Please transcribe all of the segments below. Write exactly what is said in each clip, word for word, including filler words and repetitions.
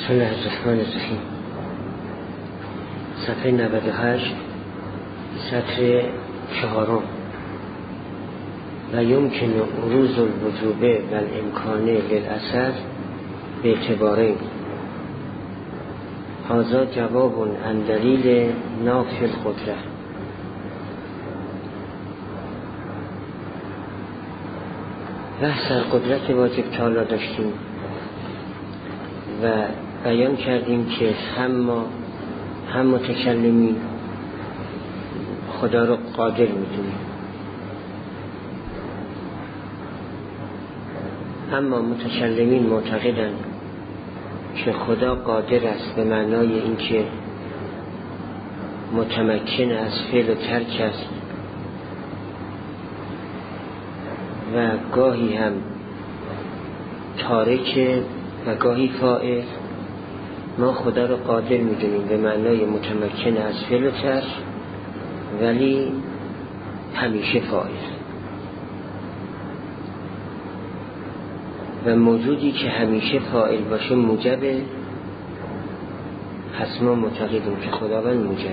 بسم الله الرحمن الرحیم. صفحه نود و هشت، سطر چهارم. و یمکن عروض الوجوب و الامکان للاثر به اعتبارین. هذا جواب عن دلیل نافی القدره. بحث از قدرت واجب تعالی داشتیم و بیان کردیم که هم ما هم متکلمین خدا رو قادر میدونیم، اما متکلمین معتقدند که خدا قادر است به معنای اینکه متمکن از فعل و ترک است و گاهی هم تارک و گاهی فاعل. ما خدا رو قادر میدونیم به معنای متمکن از فعل و ترک، ولی همیشه فاعل. و موجودی که همیشه فاعل باشه موجبه، پس ما معتقدیم که خداوند موجب.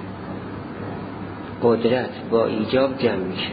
قدرت با ایجاب جمع میشه.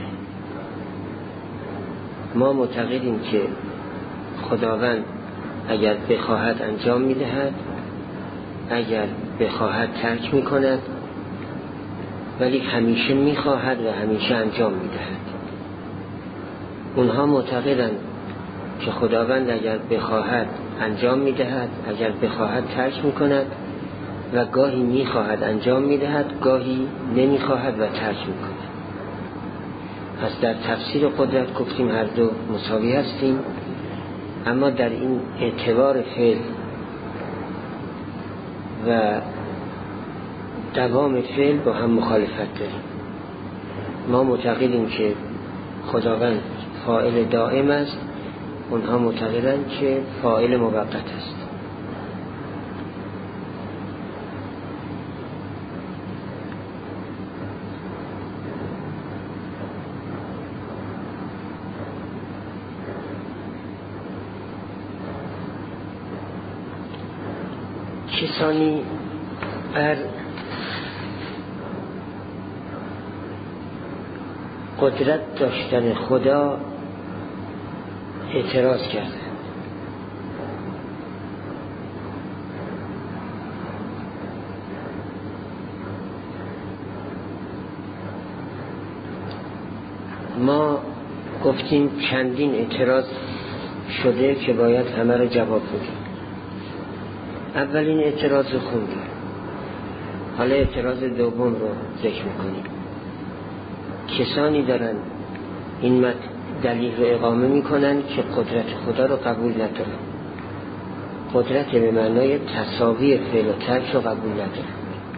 ما معتقدیم که خداوند اگر بخواهد انجام میدهد، اگر بخواهد ترک میکند، ولی همیشه میخواهد و همیشه انجام میدهد. اونها معتقدند که خداوند اگر بخواهد انجام میدهد، اگر بخواهد ترک میکند و گاهی میخواهد انجام میدهد، گاهی نمیخواهد و ترک میکند. پس در تفسیر قدرت گفتیم هر دو مساوی هستیم، اما در این اعتبار فعل و دوام فعل با هم مخالفت داریم. ما معتقدیم که خداوند فاعل دائم است، اونها معتقدند که فاعل موقت است. کسانی بر قدرت داشتن خدا اعتراض کردند. ما گفتیم چندین اعتراض شده که باید همه رو جواب بدیم. اولین اعتراض رو خوندیم، حالا اعتراض دوم رو ذکر میکنیم. کسانی دارن این مت دلیل رو اقامه میکنن که قدرت خدا رو قبول ندارن، قدرت به معنای تساوی فعل و ترک رو قبول ندارن.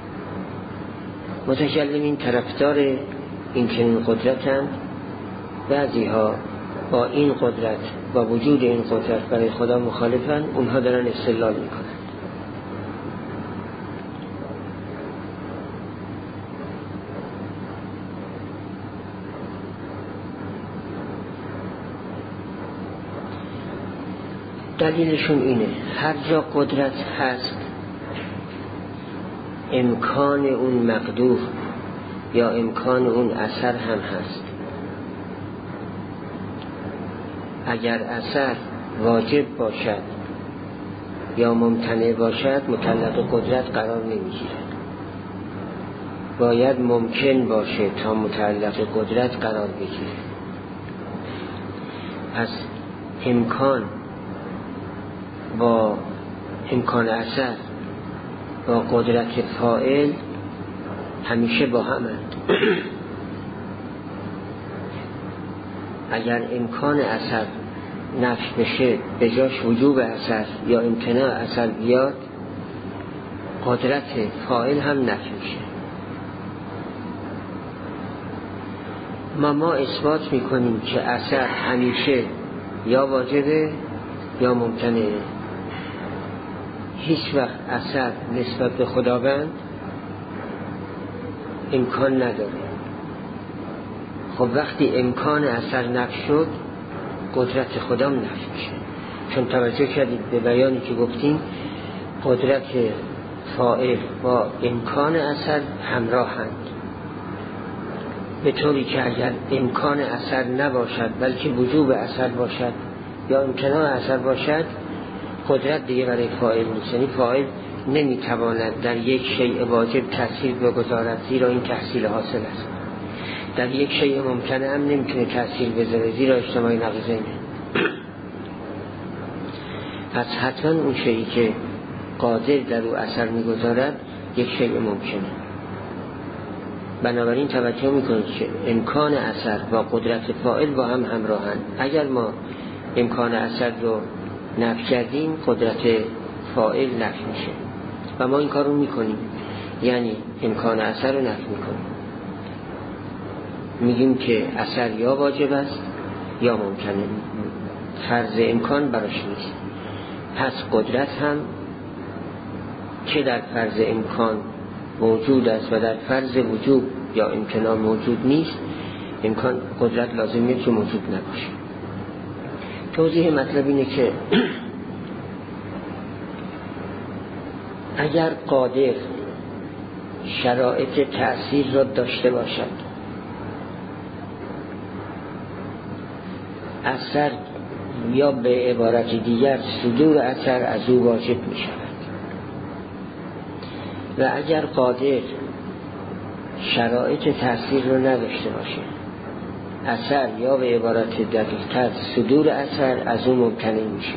متکلمین طرفدار این چنین قدرتن، بعضی ها با این قدرت، با وجود این قدرت برای خدا مخالفن، اونها دارن استدلال میکنن. دلیلشون اینه هر جا قدرت هست امکان اون مقدور یا امکان اون اثر هم هست. اگر اثر واجب باشد یا ممتنع باشد مطلق قدرت قرار نمیگیره، باید ممکن باشه تا مطلق قدرت قرار بگیره. پس امکان با امکان اثر با قدرت فاعل همیشه با همند. اگر امکان اثر نفی بشه، به جاش وجوب اثر یا امتناع اثر بیاد، قدرت فاعل هم نفی میشه. ما ما اثبات میکنیم که اثر همیشه یا واجبه یا ممتنعه. هیچ وقت اثر نسبت به خداوند امکان نداره. خب وقتی امکان اثر نفی شد، قدرت خدا نفی میشه. چون توجه کردید به بیانی که گفتیم قدرت فاعل با امکان اثر همراهند، به طوری که اگر امکان اثر نباشد بلکه وجوب اثر باشد یا امکان اثر باشد، قدرت دیگه برای فاعل نیست. یعنی فاعل نمیتواند در یک شیء واجب تأثیر بگذارد، زیرا این تحصیل حاصل است. در یک شیء ممکنه هم نمیتونه تأثیر بذاره، زیرا اجتماعی نقیضینه. پس حتما اون شیئی که قادر در او اثر میگذارد یک شیء ممکنه. بنابراین توجه میکنید که امکان اثر با قدرت فاعل با هم همراهند. اگر ما امکان اثر رو نفی کردیم، قدرت فاعل نفی میشه و ما این کار رو میکنیم، یعنی امکان اثر رو نفی میکنیم. میگیم که اثر یا واجب است یا ممکنه، فرض امکان براش نیست. پس قدرت هم که در فرض امکان موجود است و در فرض وجوب یا امکان موجود نیست، امکان قدرت لازمیه که موجود نباشه. توضیح مطلب اینه که اگر قادر شرایط تأثیر را داشته باشد، اثر یا به عبارت دیگر صدور اثر از او واجب می شود. و اگر قادر شرایط تأثیر رو نداشته باشه، اثر یا به عبارت دقیق‌تر صدور اثر از او ممکنه میشه.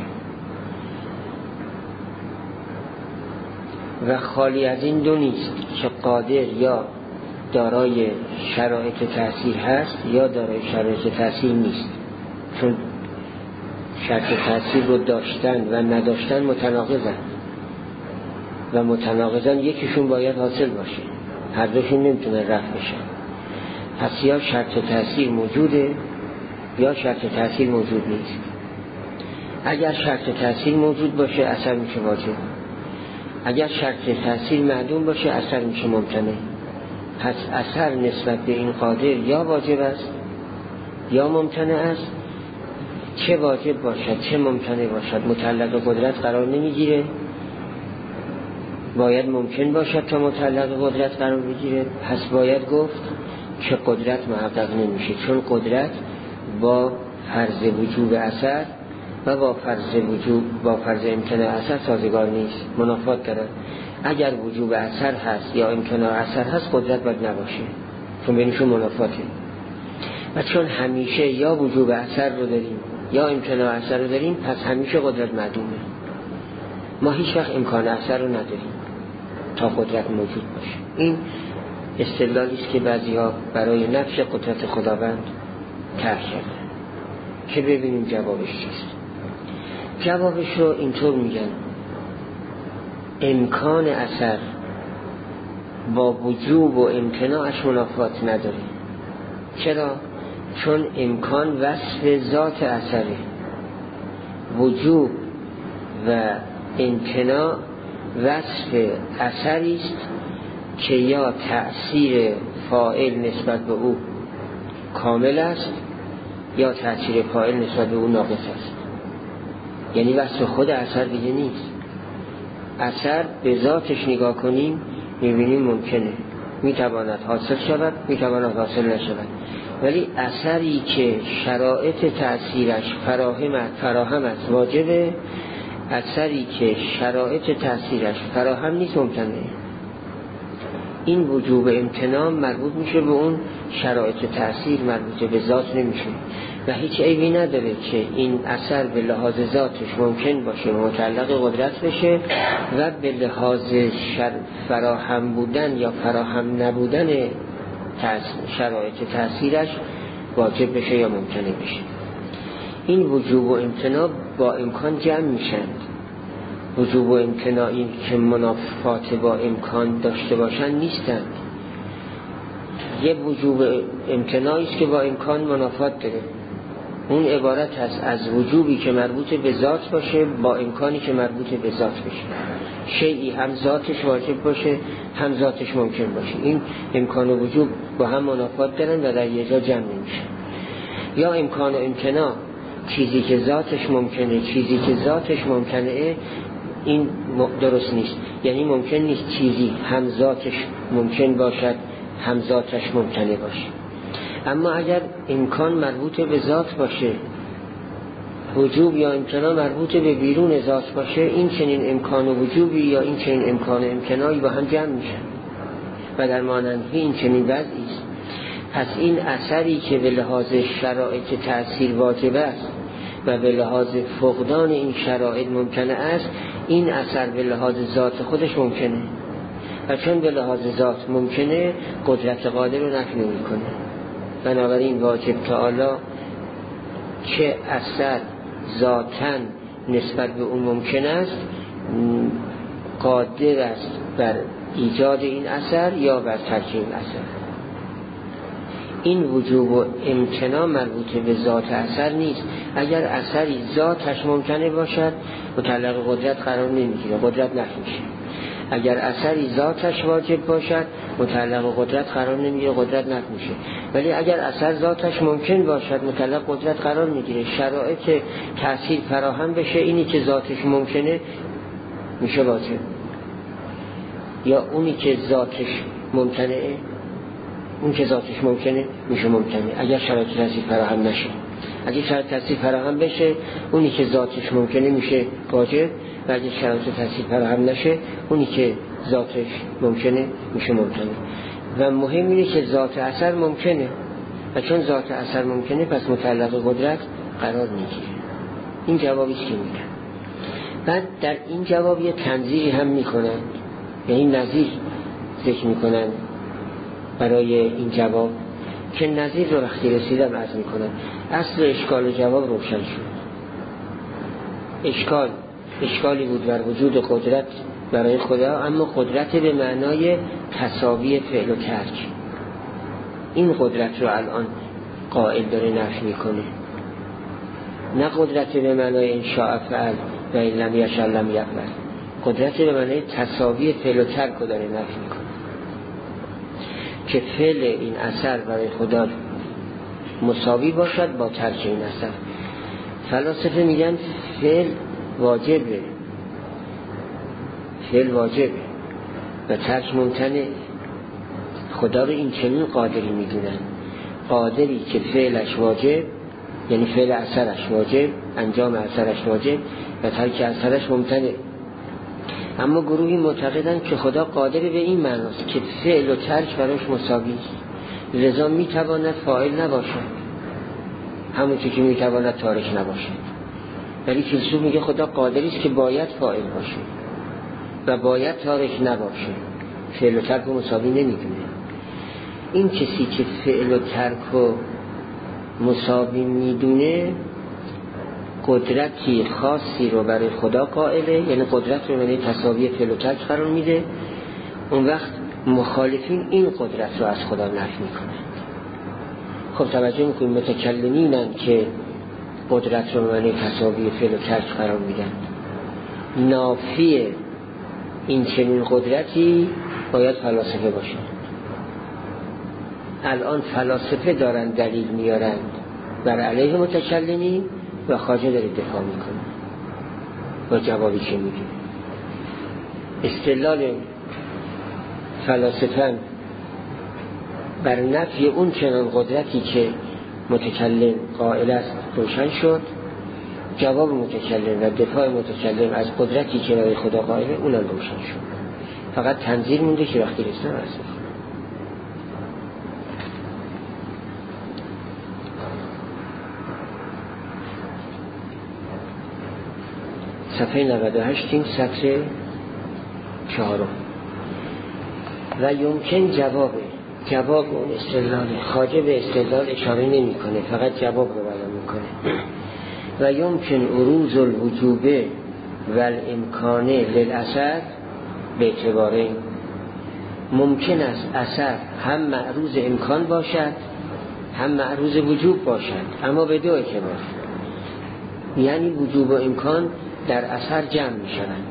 و خالی از این دو نیست که قادر یا دارای شرایط تأثیر هست یا دارای شرایط تأثیر نیست، چون شرط تأثیر رو داشتن و نداشتن متناقضن و متناقضن یکیشون باید حاصل باشه، هر دوشون نمیتونه رفع بشن. پس یا شرط تأثیر موجوده یا شرط تأثیر موجود نیست. اگر شرط تأثیر موجود باشه اثر میشه واجب، اگر شرط تأثیر معدوم باشه اثر میشه ممکنه. پس اثر نسبت به این قادر یا واجب است یا ممکنه است. چه واجب باشد چه ممکنه باشد متعلق قدرت قرار نمیگیره، باید ممکن باشد تا متعلق قدرت قرار بگیره. پس باید گفت که قدرت محقق نمیشه، چون قدرت با فرض وجوب اثر و با فرض وجوب با فرض امتناع اثر سازگار نیست، منافات دارد. اگر وجوب اثر هست یا امتناع اثر هست، قدرت باید نباشه، چون بینشون منافاته. و چون همیشه یا وجوب اثر رو داریم یا امتناع اثر رو داریم، پس همیشه قدرت معدومه. ما هیچ وقت امکان اثر رو نداریم تا قدرت موجود باشه. این استدلالی است که بعضی‌ها برای نفی قدرت خداوند طرح کردن، که ببینیم جوابش چیست. جوابش رو اینطور میگن: امکان اثر با وجوب و امتناعش منافات نداره. چرا؟ چون امکان وصف ذات اثره، وجوب و امتناع وصف اثری است که یا تأثیر فاعل نسبت به او کامل است یا تأثیر فاعل نسبت به او ناقص است. یعنی وصف خود اثر دیگه نیست. اثر به ذاتش نگاه کنیم میبینیم ممکنه، میتواند حاصل شود میتواند حاصل نشود، ولی اثری که شرایط تأثیرش فراهم فراهم است واجبه، اثری که شرایط تأثیرش فراهم نیست ممکنه. این وجوب امتناع مربوط میشه به اون شرایط تأثیر، مربوط به ذات نمیشه. و هیچ عیبی نداره که این اثر به لحاظ ذاتش ممکن باشه و متعلق قدرت بشه و به لحاظ شر فراهم بودن یا فراهم نبودن شرایط تأثیرش واجب بشه یا ممکنه بشه. این وجوب و امتناع با امکان جمع میشند. وجوب و امتناعی که منافات با امکان داشته باشند نیستند. یه وجوب امتناعی است که با امکان منافات داره، اون عبارت هست از وجوبی که مربوط به ذات باشه با امکانی که مربوط به ذات بشه. شیئی هم ذاتش واجب باشه هم ذاتش ممکن باشه. این امکان و وجوب با هم منافات دارن و در یه جا جمع نمیشه. یا امکان و امتناع، چیزی که ذاتش ممکنه چیزی که ذاتش ممکنه، این درست نیست. یعنی ممکن نیست چیزی هم ذاتش ممکن باشد هم ذاتش ممکنه باشه. اما اگر امکان مربوط به ذات باشه، وجوب یا امکان مربوط به بیرون ذات باشه، این چنین امکان و وجوبی یا این چنین امکان و امکنایی با هم جمع میشن و در مانند این چنین وضعی است. پس این اثری که به لحاظ شرایط تأثیر واجب است و به لحاظ فقدان این شرایط ممکنه است، این اثر به لحاظ ذات خودش ممکنه و چون به لحاظ ذات ممکنه قدرت قادر رو نفی نمی‌کنه. بنابراین واجب تعالی چه اثر ذاتاً نسبت به اون ممکن است، قادر است بر ایجاد این اثر یا بر ترک این اثر. این وجوب و امکنا مربوط به ذات اثر نیست. اگر اثری ذاتش ممکنه باشد متعلق قدرت قرار نمیگیره، قدرت نفی میشه. اگر اثری ذاتش واجب باشد متعلق قدرت قرار نمیگیره، قدرت نفی میشه. ولی اگر اثر ذاتش ممکن باشد متعلق قدرت قرار میگیره، شرایط تأثیر فراهم بشه، اینی که ذاتش ممکنه میشه واجب، یا اونی که ذاتش ممکنه اون که ذاتش ممکنه میشه ممکنه اگر شرایط تأثیر فراهم نشه. اگر شرایط تأثیر فراهم بشه اونی که ذاتش ممکنه میشه واجب و اگر شرایط تأثیر فراهم نشه اونی که ذاتش ممکنه میشه ممکنه. و مهم اینه که ذات اثر ممکنه و چون ذات اثر ممکنه پس متعلق قدرت قرار میگیره. این جوابی که میدن. بعد در این جواب یه تنظیری هم میکنن، یعنی نظیر ذکر میکنن برای این جواب که نظیر رو وقتی رسیدم عرض میکنن. اصل اشکال و جواب روشن شد. اشکال اشکالی بود بر وجود قدرت برای خدا، اما قدرت به معنای تساوی فعل و ترک. این قدرت رو الان قائل داره نفی میکنه، نه قدرت به معنای انشاء فعل و این لم یشاء لم یفعل. قدرت به معنای تساوی فعل و ترک رو داره نفی میکنه که فعل این اثر برای خدا مساوی باشد با ترک این اثر. فلاسفه میگن فعل واجبه، فعل واجبه و ترک ممتنع. خدا رو این چنین قادری میدونن، قادری که فعلش واجب یعنی فعل اثرش واجب، انجام اثرش واجب و ترک اثرش ممتنع. اما گروهی معتقدن که خدا قادر به این معناست که فعل و ترک براش مساوی است، لذا میتواند فاعل نباشد همونطور که میتواند تارک نباشد. ولی فیلسوف میگه خدا قادری است که باید فاعل باشه و باید تارک نباشه، فعل و ترک رو مساوی نمیدونه. این کسی که فعل و ترک رو مساوی میدونه قدرتی خاصی رو برای خدا قائله، یعنی قدرت رو یعنی تساوی فعل و ترک قرار میده. اون وقت مخالفین این قدرت رو از خدا نفی میکنن. خب توجه میکنیم متکلمینن که قدرت رو یعنی تساوی فعل و ترک قرار میدن. نافی این چنین قدرتی باید فلاسفه باشه. الان فلاسفه دارن دلیل میارن بر علیه متکلمین و خواجه داره دفاع میکنه با جوابی که میگه. استدلال فلاسفه بر نفی اون چنان قدرتی که متکلم قائل است روشن شد. جواب متکلم و دفاع متکلم از قدرتی که برای خدا قائله اونم روشن شد. فقط تنظیر مونده که وقتی رسنه رسنه صفحه نود و هشت این سطر چهارم. و یمکن جوابه جواب اون استدلال خواجه به استدلال اشاره نمی کنه، فقط جواب رو بیان میکنه. و یمکن عروض الوجوبه و الامکانه للاثر به اعتباره ممکن است اثر هم معروض امکان باشد هم معروض وجوب باشد، اما به دو اعتبار. یعنی وجوب و امکان در اثر جمع می شوند.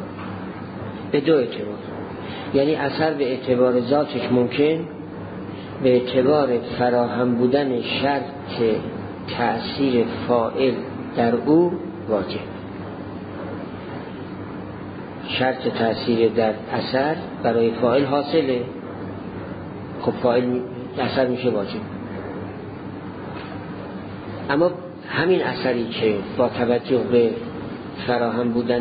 به دو اعتبار، یعنی اثر به اعتبار ذاتش ممکن به اعتبار فراهم بودن شرط تأثیر فاعل در او واجب. شرط تأثیر در اثر برای فاعل حاصله، خب فاعل اثر میشه واجب. اما همین اثری که با توجه به فراهم بودن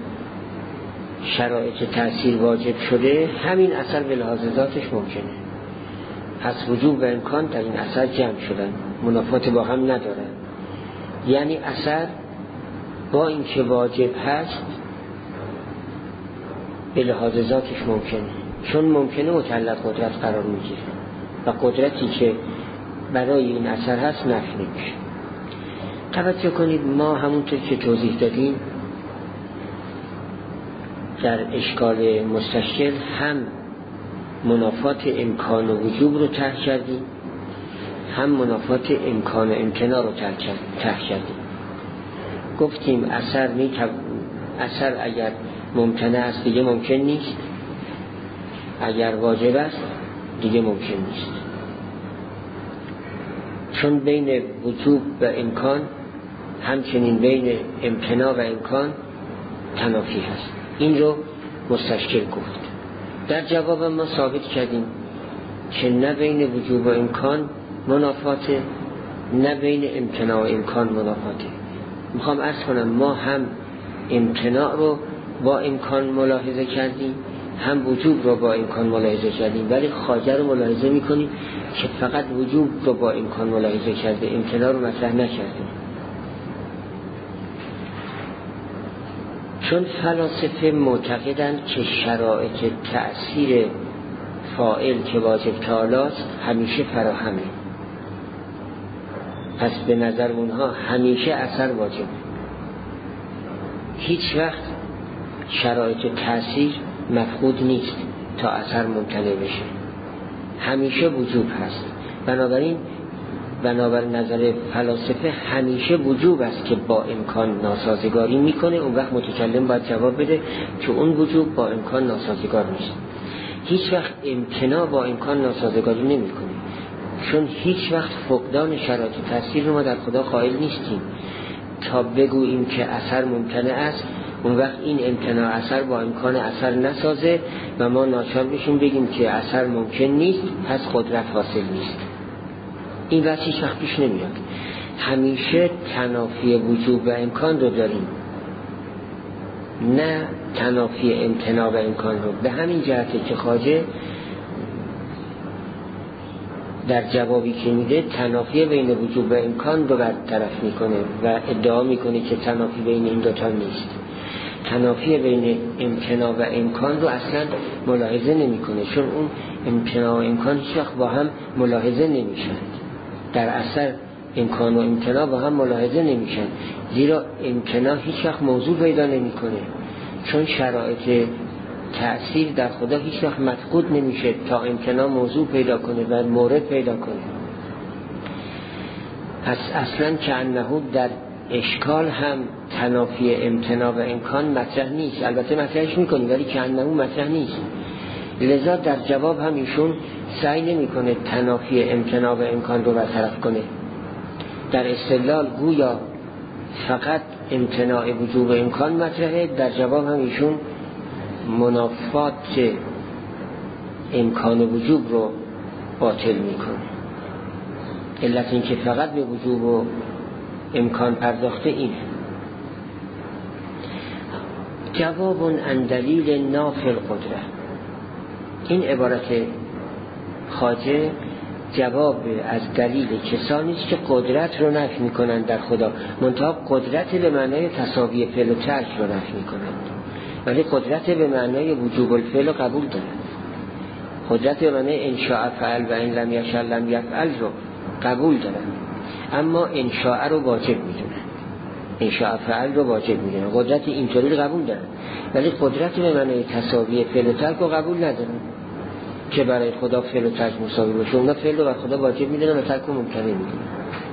شرایط تأثیر واجب شده، همین اثر به لحاظ ذاتش ممکنه. پس وجوب و امکان در این اثر جمع شدن، منافات با هم ندارن. یعنی اثر با این که واجب هست به لحاظ ذاتش ممکنه، چون ممکنه مطلق قدرت قرار میگیره و قدرتی که برای این اثر هست نفی نمیشه. توجه کنید، ما همونطور که توضیح دادیم در اشکال مستشکل هم منافات امکان و وجوب رو طرح کردیم، هم منافات امکان و امتناع رو طرح کردیم. گفتیم اثر می اثر اگر ممتنع است دیگه ممکن نیست، اگر واجب است دیگه ممکن نیست، چون بین وجوب و امکان همچنین بین امتناع و امکان تنافی هست. این رو مستشکل گفت. در جواب ما ثابت کردیم که نه بین وجوب و امکان منافاته، نه بین امتناع و امکان منافاته. میخوام عرض کنم ما هم امتناع رو با امکان ملاحظه کردیم، هم وجوب رو با امکان ملاحظه کردیم، ولی خواجه رو ملاحظه میکنیم که فقط وجوب رو با امکان ملاحظه کرده، امتناع رو مطرح نکردیم. چون فلاسفه معتقدند که شرایط تأثیر فاعل که واجب تعالی است همیشه فراهمه، پس به نظر اونها همیشه اثر واجب، هیچ وقت شرایط تأثیر مفقود نیست تا اثر ممتنع بشه، همیشه وجوب هست. بنابراین بنابر نظر فلاسفه همیشه وجوب است که با امکان ناسازگاری میکنه. اون وقت متکلم باید جواب بده که اون وجوب با امکان ناسازگار نیست. هیچ وقت امتناع با امکان ناسازگاری نمیکنه، چون هیچ وقت فقدان شرایط تأثیر رو ما در خدا قائل نیستیم تا بگوییم که اثر ممتنع است. اون وقت این امتناع اثر با امکان اثر نسازه و ما ناچار بشیم بگیم که اثر ممکن نیست، پس قدرت حاصل نیست. این وقت هیچ وقت پیش نمیاد. همیشه تنافی وجوب و امکان رو داریم، نه تنافی امتناع و امکان رو. به همین جهته که خواجه در جوابی که میده تنافی بین وجوب و امکان رو برطرف میکنه و ادعا میکنه که تنافی بین این دوتا نیست. تنافی بین امتناع و امکان رو اصلا ملاحظه نمیکنه، چون اون امتناع و امکان هیچ وقت با هم ملاحظه نمیشن. در اثر امکان و امتناع با هم ملاحظه نمیشن، زیرا امتناع هیچ وقت موضوع پیدا نمیکنه، چون شرایط تأثیر در خدا هیچ وقت مفقود نمیشه تا امتناع موضوع پیدا کنه و مورد پیدا کنه. پس اصلا که انه در اشکال هم تنافی امتناع و امکان مطرح نیست. البته مطرحش میکنی ولی که انه مطرح نیست. لذا در جواب هم ایشون سعی نمی کنه تنافی امتناع و امکان رو برطرف کنه. در استدلال گویا فقط امتناع وجوب و امکان مطرحه، در جواب هم ایشون منافات امکان و وجوب رو باطل میکنه. علت این که فقط به وجوب و امکان پرداخته اینه. جواب عن دلیل نافی القدره، این عبارت خواجه جواب از دلیل کسانی است که قدرت رو نفی میکنن در خدا، منتها قدرت به معنای تساوی فعل و ترک رو نفی میکنن، ولی قدرت به معنای وجوب الفعل رو قبول دارن. قدرت به معنای انشاء فعل و ان لم یشاء لم یفعل رو قبول دارن، اما انشاء رو واجب میدونن، انشاء فعل رو واجب میدونن. قدرت اینطوری رو قبول دارن، ولی قدرت به معنای تساوی فعل و ترک رو قبول ندارن که برای خدا فعل و ترک مساوی باشه. اونا فعل رو بر خدا واجب میدونن و ترک رو ممتنع میدونن.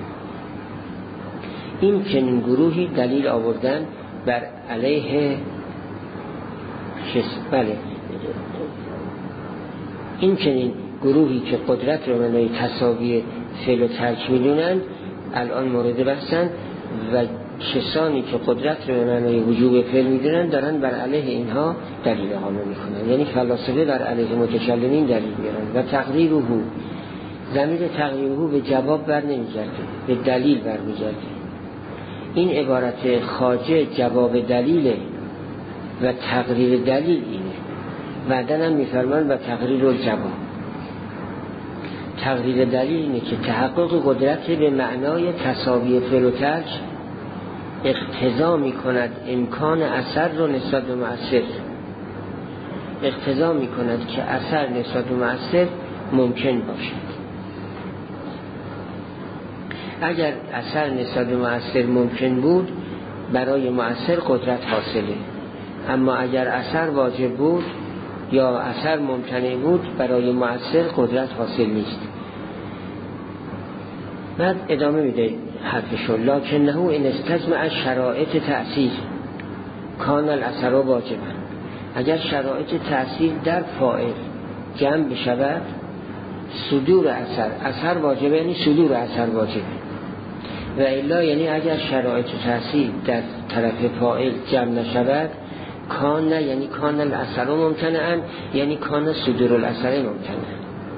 این چنین گروهی دلیل آوردن بر علیه شس... بله این چنین گروهی که قدرت رو معنای تساوی فعل و ترک میدونن الان مورد بحثن و کسانی که قدرت رو معنای وجوب فعل میدونن دارن بر علیه اینها دلیل اقامه میکنن، یعنی فلاسفه بر علیه متکلمین دلیل میارن. و تقریره، ضمیر تقریره به جواب بر نمیگرده، به دلیل بر میگرده. این عبارت خواجه جواب دلیله و تقریر دلیل اینه. بعدن هم میفرمان و تقریر الجواب. تقریر دلیل اینه که تحقق قدرت به معنای تساوی فعل و ترک اقتضا میکند امکان اثر رو نسبت به مؤثر، اقتضا میکند که اثر نسبت به مؤثر ممکن باشد. اگر اثر نسبت به مؤثر ممکن بود برای مؤثر قدرت حاصله، اما اگر اثر واجب بود یا اثر ممتنع بود برای مؤثر قدرت حاصل نیست. بعد ادامه میده حرفشو، لکنه ان استجمع شرایط تأثیر کان الاثر واجبا. اگر شرایط تأثیر در فاعل جمع بشود صدور اثر، اثر واجبه یعنی صدور اثر واجبه. و الا یعنی اگر شرایط تأثیر در طرف فاعل جمع نشود کان نه یعنی کان الاثر ممتنعن، یعنی کان صدور الاثر ممتنع.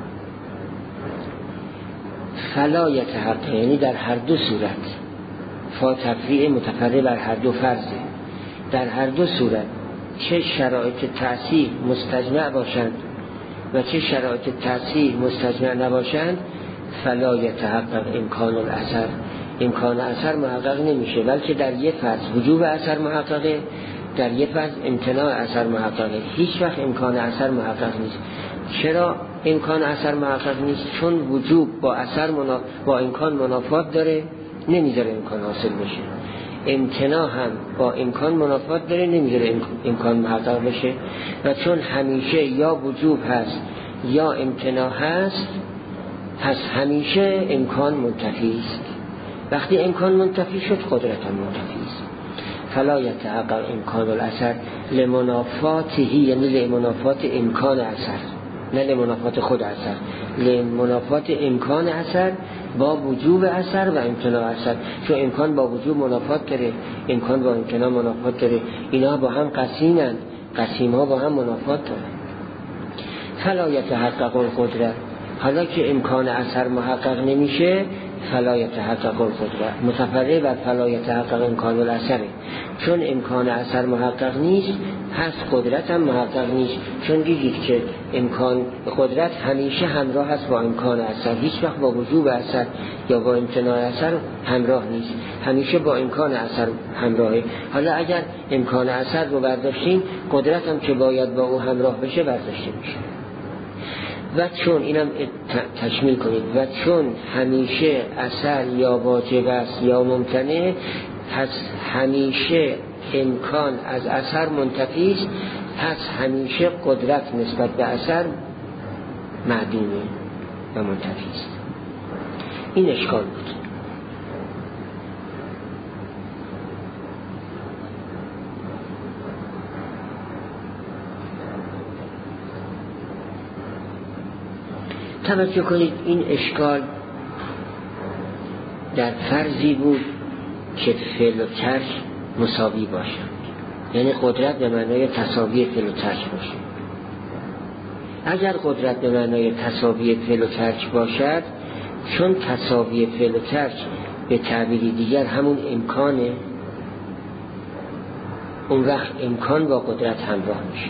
فلا یتحقق یعنی در هر دو صورت، فا تفریع متفرع بر هر دو فرضه، در هر دو صورت چه شرایط تأثیر مستجمع باشند و چه شرایط تأثیر مستجمع نباشند فلا یتحقق امکان الاثر، امکان اثر محقق نمیشه، بلکه در یک فرض وجوب اثر محققه، در یک فرض امتناع اثر محققه، هیچ وقت امکان اثر محقق نیست. چرا امکان اثر محقق نیست؟ چون وجوب با اثر منا... با امکان منافات داره، نمیذاره امکان حاصل بشه. امتناع هم با امکان منافات داره، نمیذاره امکان محقق بشه. و چون همیشه یا وجوب هست یا امتناع هست، پس همیشه امکان منتفی است. وقتی امکان منتفی شد قدرت هم منتفی است. فلا یتحقق امکان الاثر لمنافاته، یعنی لمنافات امکان اثر، نه لمنافات خود اثر، لمنافات امکان اثر با وجوب اثر و امتناع اثر. چون امکان با وجوب منافات داره، امکان با امتناع منافات داره، اینا با هم قسیمن، قسیم ها با هم منافات دارن. فلا یتحقق القدرت، حالا که امکان اثر محقق نمیشه فلا یتحقق القدرت متفرع بر فلا یتحقق امکان الاثره. چون امکان اثر محقق نیست پس قدرت هم محقق نیست. چون دیدید که امکان قدرت همیشه همراه است با امکان اثر، هیچ وقت با وجوب اثر یا با امتناع اثر همراه نیست، همیشه با امکان اثر همراهه. حالا اگر امکان اثر رو برداشتیم قدرت هم که باید با او همراه بشه برداشته میشه. و چون اینم تشمیل کنید، و چون همیشه اثر یا واجب است یا ممتنع، پس همیشه امکان از اثر منتفی است، پس همیشه قدرت نسبت به اثر معدومه و منتفی است. این اشکال بود. توجه کنید، این اشکال در فرضی بود که فعل و ترک مساوی باشند، یعنی قدرت به معنای تساوی فعل و ترک باشه. اگر قدرت به معنای تساوی فعل و ترک باشد، چون تساوی فعل و ترک به تعبیری دیگر همون امکانه، اون وقت امکان با قدرت همراه میشه.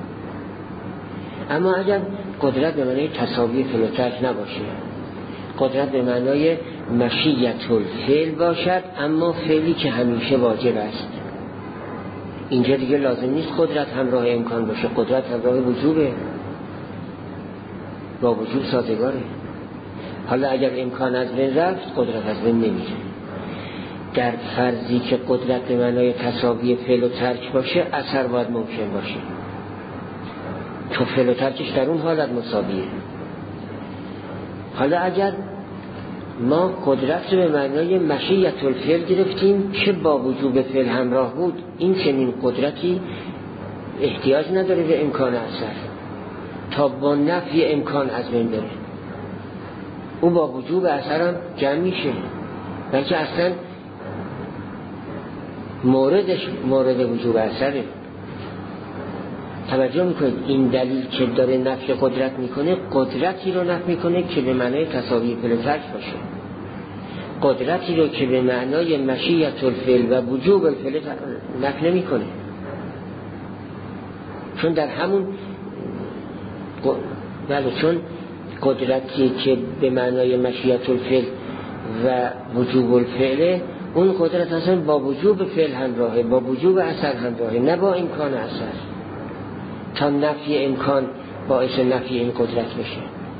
اما اگر قدرت به معنای تساوی فعل و ترک نباشه، قدرت به معنای مشیت الفعل باشد، اما فعلی که همیشه واجب است، اینجا دیگه لازم نیست قدرت همراه امکان باشه، قدرت همراه وجوبه، با وجوب سازگاره. حالا اگر امکان از بین رفت قدرت از بین نمیره. در فرضی که قدرت به معنای تساوی فعل و ترک باشه، اثر باید ممکن باشه، چون فعل و ترکش در اون حالت مساویه. حالا اگر ما قدرت رو به معنای مشیت الفعل گرفتیم که با وجوب فعل همراه بود، این چنین قدرتی احتیاج نداره به امکان اثر، تا با نفی امکان از بین بره. او با وجوب اثر هم جمع میشه، بلکه اصلا موردش مورد وجوب اثره. توجه میکنید این دلیل که داره نفی قدرت میکنه، قدرتی رو نفی میکنه که به معنای تساوی فعل و ترک باشه، قدرتی رو که به معنای مشیت الفعل و وجوب الفعل نفی نمیکنه. چون در همون بله چون قدرتی که به معنای مشیت الفعل و وجوب الفعل، اون قدرت اصلا با وجوب فعل همراهه، با وجوب اثر همراهه، نه با امکان اثر. تا نفی امکان باعث نفی این قدرت بشه.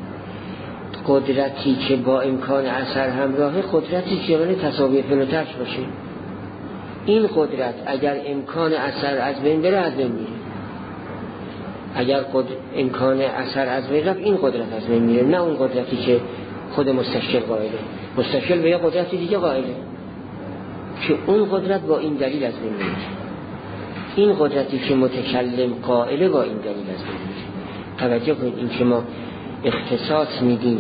قدرتی که با امکان اثر همراهه، قدرتی که برای تساوی فعل و ترک باشه. این قدرت اگر امکان اثر از بین بره، از بین میره. اگر قد... امکان اثر از بین رفت، این قدرت از بین میره، نه اون قدرتی که خود مستشکل قائله. مستشکل به یه قدرتی دیگه قائله که اون قدرت با این دلیل از بین میره. این قدرتی که متکلم قائله با این دلیل از بین میره. توجه کنید، این که ما اختصاص میدیم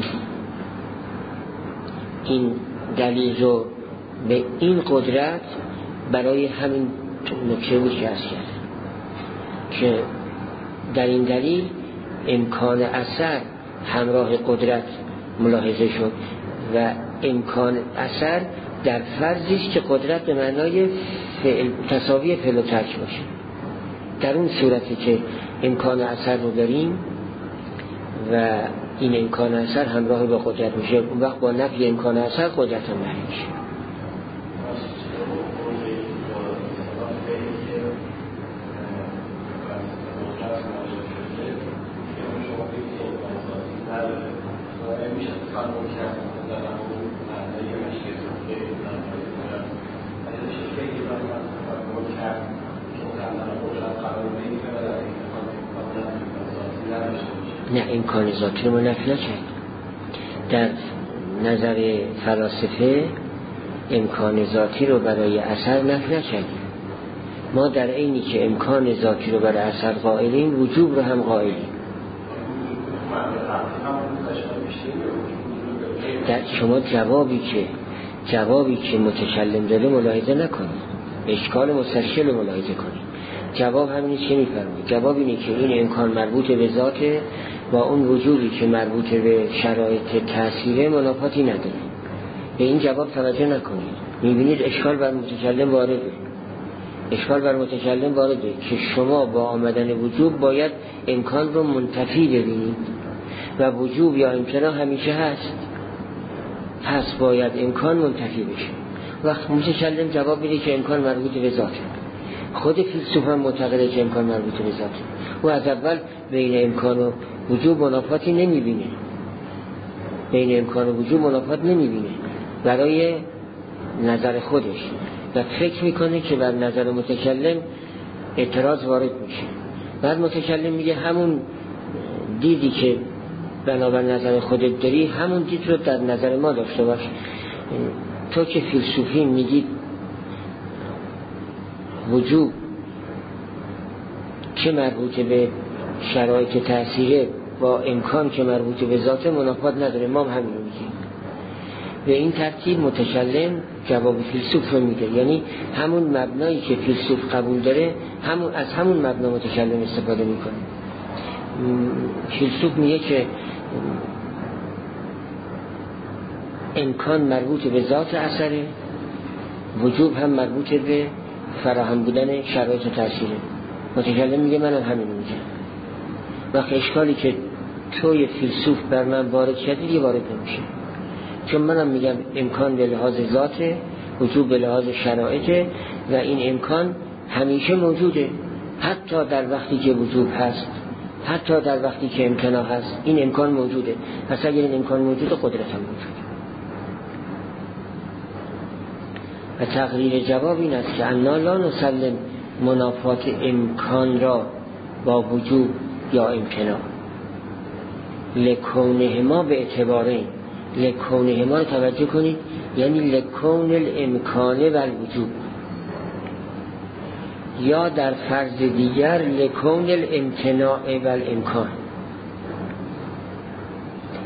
این دلیل رو به این قدرت، برای همین نکته بود که عرض کردم که در این دلیل امکان اثر همراه قدرت ملاحظه شد و امکان اثر در فرضی است که قدرت به معنای فعل تساوی فعل و ترک باشه. در اون صورتی که امکان اثر رو داریم و این امکان اثر همراه با قدرت میشه، اون وقت با نفی امکان اثر قدرت هم نفی میشه. نه، امکان ذاتی رو ما نفی نکرد. در نظر فلاسفه امکان ذاتی رو برای اثر نفی نکردیم. ما در عینی که امکان ذاتی رو برای اثر قائلیم، وجوب رو هم قائلیم. در شما جوابی که جوابی که متکلم داره ملاحظه نکنید، اشکال مستشکل رو ملاحظه کنید. جواب همینی که میفرمایید. جواب اینه که این امکان مربوط به ذاته، با اون وجودی که مربوط به شرایط تأثیره منافاتی نداره. به این جواب توجه نکنید. میبینید اشکال بر متکلم وارده. اشکال بر متکلم وارده که شما با آمدن وجوب باید امکان رو منتفی ببینید و وجوب یا امکان همیشه هست، پس باید امکان منتفی بشه. وقت متکلم جواب میده که امکان مربوط به ذاته. خود فیلسوف هم معتقده که امکان مربوط به ذاته. او از اول بین امکان و وجوب منافاتی نمیبینه. بین امکان و وجوب منافات نمیبینه برای نظر خودش و فکر میکنه که بر نظر متکلم اعتراض وارد میشه. بعد متکلم میگه همون دیدی که بنابر نظر خودت داری، همون دید رو در نظر ما داشته باش. تو که فیلسوفی میگی وجوب که مربوط به شرایط تأثیره با امکان که مربوط به ذات منافات نداره، ما هم همین رو میگیم. به این ترتیب متکلم جواب فیلسوف رو میده، یعنی همون مبنایی که فیلسوف قبول داره، همون از همون مبنا متکلم استفاده میکنه. فیلسوف میگه که امکان مربوط به ذات اثره، وجوب هم مربوط به فراهم بودن شرایط تأثیره. متکلم میگه منم همین رو میگم. وقت اشکالی که توی فیلسوف بر من وارد کردی دیگه وارد نمیشه، چون منم میگم امکان به لحاظ ذاته، وجوب به لحاظ شرایطه و این امکان همیشه موجوده، حتی در وقتی که وجوب هست، حتی در وقتی که امکان هست این امکان موجوده. پس اگر این امکان موجوده، قدرت هم موجوده. و تقریر جواب این است که انا لا نسلم منافات امکان را با وجوب یا امکان، لکونهما به اعتبارین. لکونهما رو توجه کنید، یعنی لکون الامکان و الوجوب، یا در فرض دیگر لکون الامتناع و الامکان.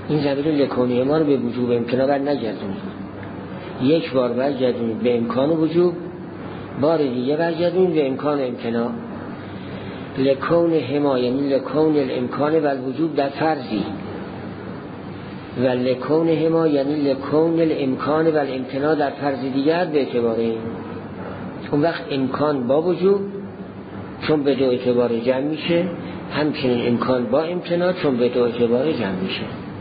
این ضمیر لکونه ما رو به وجوب امکنا بر نگردونید. یک بار برگردونید به امکان وجوب، بار دیگه برگردونید به امکان امکنا. لکون هما یعنی لکون الامکان و الوجوب در فرضی، و لکون هما یعنی لکون الامکان و الامکنا در فرض دیگر به اعتبار این. اون وقت امکان با وجوب چون به دو اعتبار جمع میشه، همچنین امکان با امکنا چون به دو اعتبار جمع میشه.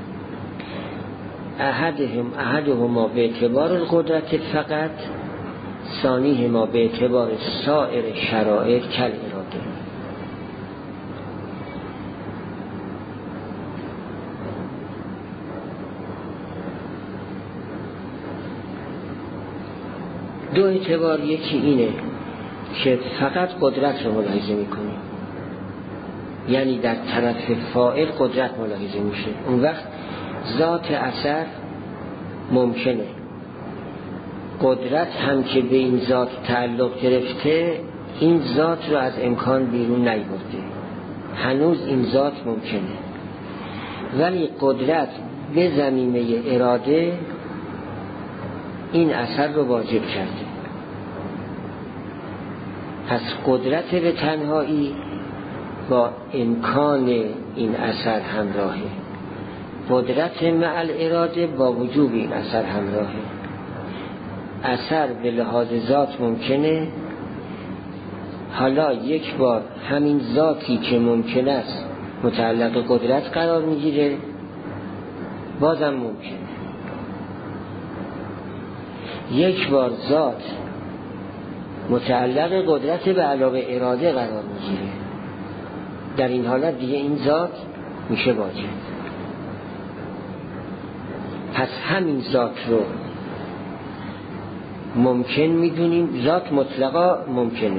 احدهم احدهما به اعتبار القدرت فقط، ثانیهما به اعتبار سایر شرایط کل اراده. دو اعتبار، یکی اینه که فقط قدرت رو ملاحظه میکنیم، یعنی در طرف فاعل قدرت ملاحظه میشه، اون وقت ذات اثر ممکنه. قدرت هم که به این ذات تعلق گرفته، این ذات رو از امکان بیرون نیورده، هنوز این ذات ممکنه. ولی قدرت به ضمیمه اراده این اثر رو واجب کرده. پس قدرت به تنهایی با امکان این اثر همراهه، قدرت مع الاراده با وجوب این اثر همراهه. اثر به لحاظ ذات ممکنه، حالا یک بار همین ذاتی که ممکن است متعلق قدرت قرار میگیره، بازم ممکنه. یک بار ذات متعلق قدرت به علاوه اراده قرار میگیره، در این حالت دیگه این ذات میشه واجب. پس همین ذات رو ممکن میدونیم، ذات مطلقا ممکنه،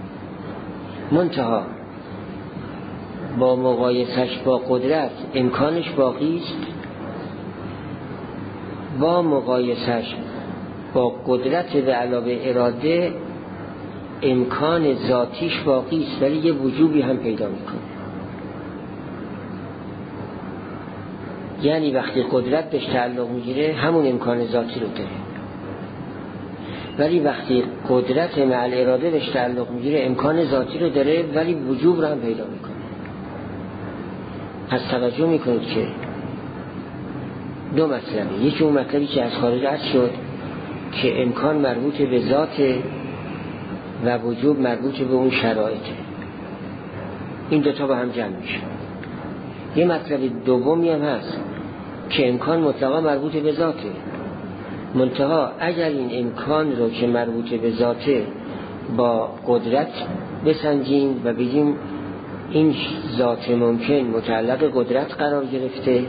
منتها با مقایسش با قدرت امکانش باقی است، با مقایسش با قدرت به علاوه اراده امکان ذاتیش باقی است، ولی یه وجوبی هم پیدا میکنه. یعنی وقتی قدرت بهش تعلق میگیره همون امکان ذاتی رو داره، ولی وقتی قدرت مع الاراده بهش تعلق میگیره امکان ذاتی رو داره ولی وجوب رو هم پیدا میکنه. پس توجه میکنید که دو مطلبه، یکی اون مطلبی که از خارج عرض شد که امکان مربوط به ذاته و وجوب مربوط به اون شرایطه، این دوتا با هم جمع میشه. یه مطلب دومی هم هست که امکان مطلقا مربوط به ذاته، منتها اگر این امکان رو که مربوط به ذاته با قدرت بسنجیم و بگیم این ذات ممکن متعلق قدرت قرار گرفته،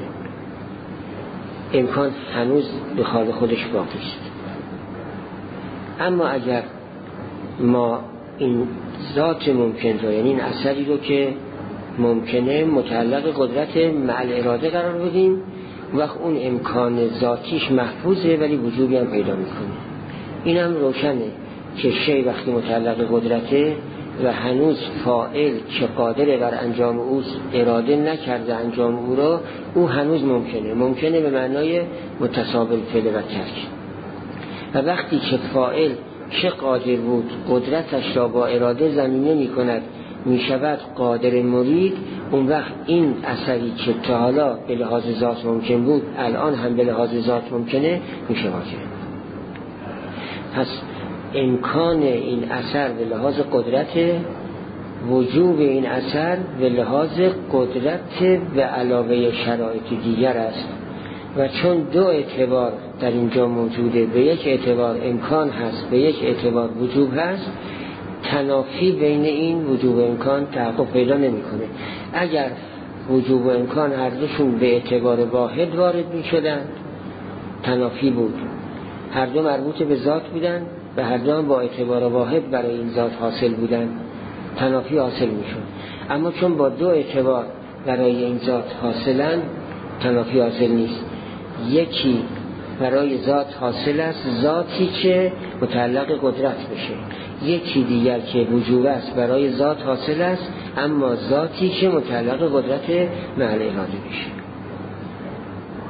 امکان هنوز به حال خودش باقی است. اما اگر ما این ذات ممکن رو، یعنی این اثری رو که ممکنه متعلق قدرت مع الاراده قرار بدیم، وقت اون امکان ذاتیش محفوظه ولی وجوبی هم پیدا میکنه. این هم روشنه که شی وقتی متعلق قدرته و هنوز فاعل که قادر بر انجام اوست اراده نکرده انجام او را، او هنوز ممکنه. ممکنه به معنای متصابل فعل و ترک. و وقتی که فاعل چه قادر بود قدرتش را با اراده ضمیمه می کند می شود قادر مرید، اون وقت این اثری که تا حالا به لحاظ ذات ممکن بود الان هم به لحاظ ذات ممکنه میشه واجب. پس امکان این اثر به لحاظ قدرت، وجوب این اثر به لحاظ قدرت به علاوه شرایط دیگر است. و چون دو اعتبار در اینجا موجوده، به یک اعتبار امکان هست، به یک اعتبار وجوب هست، تنافی بین این وجوب و امکان تحقق پیدا نمی‌کنه. اگر وجوب و امکان هر دوشون به اعتبار واحد وارد می‌شدن تنافی بود، هر دو مربوط به ذات بودن و هر دو هم با اعتبار واحد برای این ذات حاصل بودن، تنافی حاصل می‌شد. اما چون با دو اعتبار برای این ذات حاصلن، تنافی حاصل نیست. یکی برای ذات حاصل است، ذاتی که متعلق قدرت بشه. یکی دیگر که وجوب است برای ذات حاصل است، اما ذاتی که متعلق قدرت مع الاراده بشه.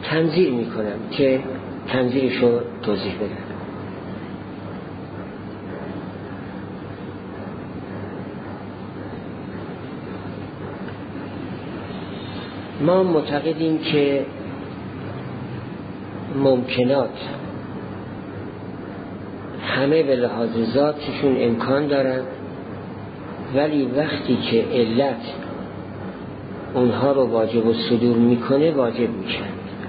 تنظیر میکنم که تنظیرش رو توضیح بدم. ما معتقدیم که ممکنات همه به لحاظ ذاتشون امکان دارن، ولی وقتی که علت اونها رو واجب الصدور میکنه واجب میشن.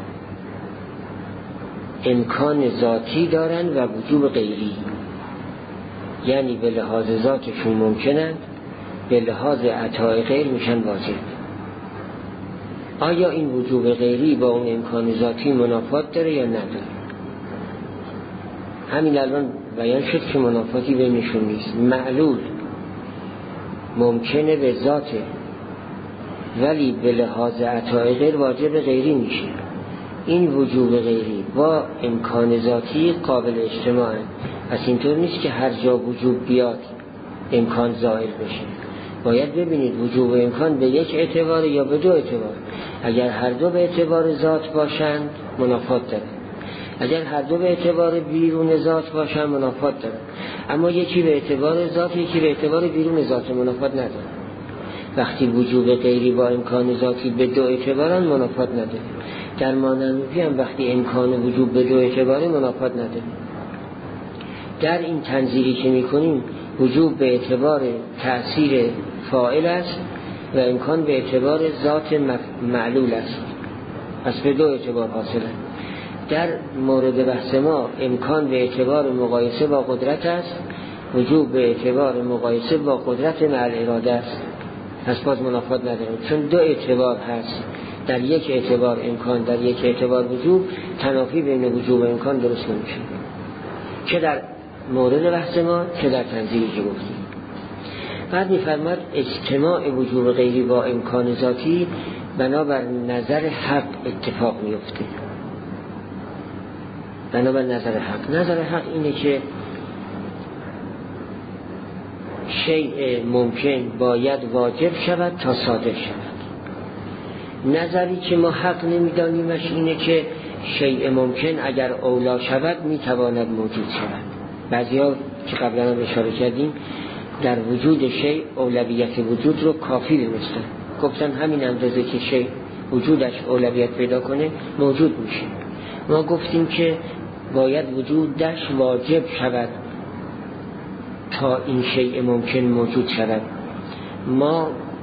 امکان ذاتی دارن و وجوب غیری، یعنی به لحاظ ذاتشون ممکنن، به لحاظ عطای غیر میشن واجب. آیا این وجوب غیری با اون امکان ذاتی منافات داره یا نداره؟ همین الان بیان شد که منافاتی بینشون نیست. معلول ممکنه به ذاته، ولی به لحاظ عطای غیر واجب غیری میشه. این وجوب غیری با امکان ذاتی قابل اجتماع، پس اینطور نیست که هر جا وجوب بیاد امکان زائل بشه. باید ببینید وجوب امکان به یک اعتبار یا به دو اعتبار. اگر هر دو به اعتبار ذات باشند منافات داره، اگر هر دو به اعتبار بیرون ذات باشند منافات داره. اما یکی به اعتبار ذات، یکی به اعتبار بیرون ذات منافات نداره. وقتی وجوب غیری با امکان ذاتی به دو اعتبارن منافات نداره. در مانندی هم وقتی امکان وجوب به دو اعتباره منافات نداره. در این تنظیری که میکنیم وجوب به اعتبار تأثیر فاعل است و امکان به اعتبار ذات معلول است، پس به دو اعتبار حاصله. در مورد بحث ما امکان به اعتبار مقایسه با قدرت است، وجوب به اعتبار مقایسه با قدرت مع الاراده است، پس باز منافات نداره. چون دو اعتبار هست، در یک اعتبار امکان، در یک اعتبار وجوب، تنافی بین وجوب و امکان درست نمیشه، چه در مورد بحث ما چه در تنظیری که گفتیم. بعد می‌فرماید اجتماع وجوب غیری با امکان ذاتی بنابر نظر حق اتفاق میفته. بنابر نظر حق، نظر حق اینه که شیء ممکن باید واجب شود تا صادق شود. نظری که ما حق نمیدانیمش اینه که شیء ممکن اگر اولا شود میتواند موجود شود. بعضی ها که قبلا هم اشاره کردیم در وجود شیء اولویت وجود رو کافی دونستن، گفتن همین اندازه که شیء وجودش اولویت پیدا کنه موجود میشه. ما گفتیم که باید وجودش واجب شود تا این شیء ممکن موجود شود. ما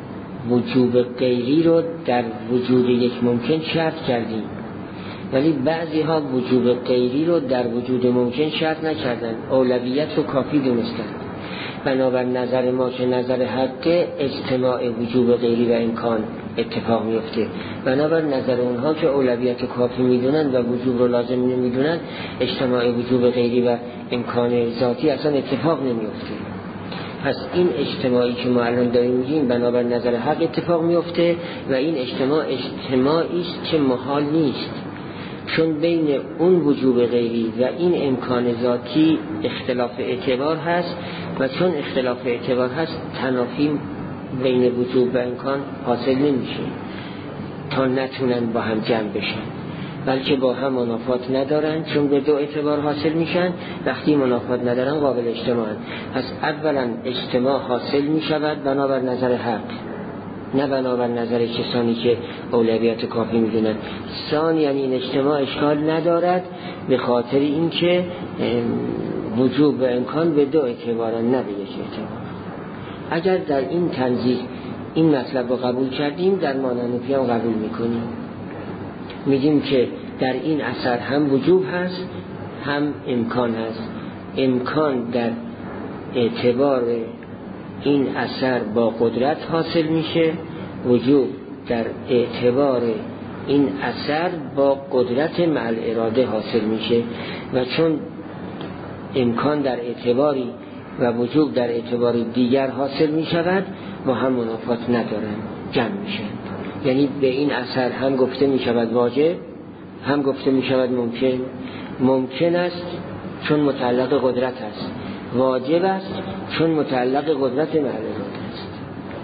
وجوب غیری رو در وجود یک ممکن شرط کردیم، ولی بعضی ها وجوب غیری رو در وجود ممکن شرط نکردن، اولویت رو کافی دونستن. بنابر نظر ما که نظر حق اجتماع وجوب غیری و امکان اتفاق میفته. بنابر نظر اونها که اولویت کافی میدونن و وجوب رو لازم نمیدونن، اجتماع وجوب غیری و امکان ذاتی اصلا اتفاق نمیفته. پس این اجتماعی که ما الان داریم میگیم بنابر نظر حق اتفاق میفته و این اجتماع اجتماعی است که محال نیست، چون بین اون وجوب غیری و این امکان ذاتی اختلاف اعتبار هست و چون اختلاف اعتبار هست تنافی بین وجوب و امکان حاصل نمیشه تا نتونن با هم جمع بشن، بلکه با هم منافات ندارن، چون به دو اعتبار حاصل میشن. وقتی منافات ندارن قابل اجتماعن. پس اولا اجتماع حاصل میشود بنابر نظر حق، نه بنابر نظر کسانی که اولویت کافی میدونن. ثانیاً یعنی این اجتماع اشکال ندارد به خاطر اینکه وجوب و امکان به دو اعتبارن نه به یک اعتبار. اگر در این تنظیر این مطلب رو قبول کردیم در مانانوفی هم قبول میکنیم، میگیم که در این اثر هم وجوب هست هم امکان هست. امکان در اعتبار این اثر با قدرت حاصل میشه، وجوب در اعتبار این اثر با قدرت مع الاراده حاصل میشه و چون امکان در اعتباری و وجوب در اعتباری دیگر حاصل میشود با هم منافات ندارن، جمع میشن. یعنی به این اثر هم گفته میشود واجب، هم گفته میشود ممکن. ممکن است چون متعلق قدرت است، واجب است چون متعلق قدرت مع الاراده است.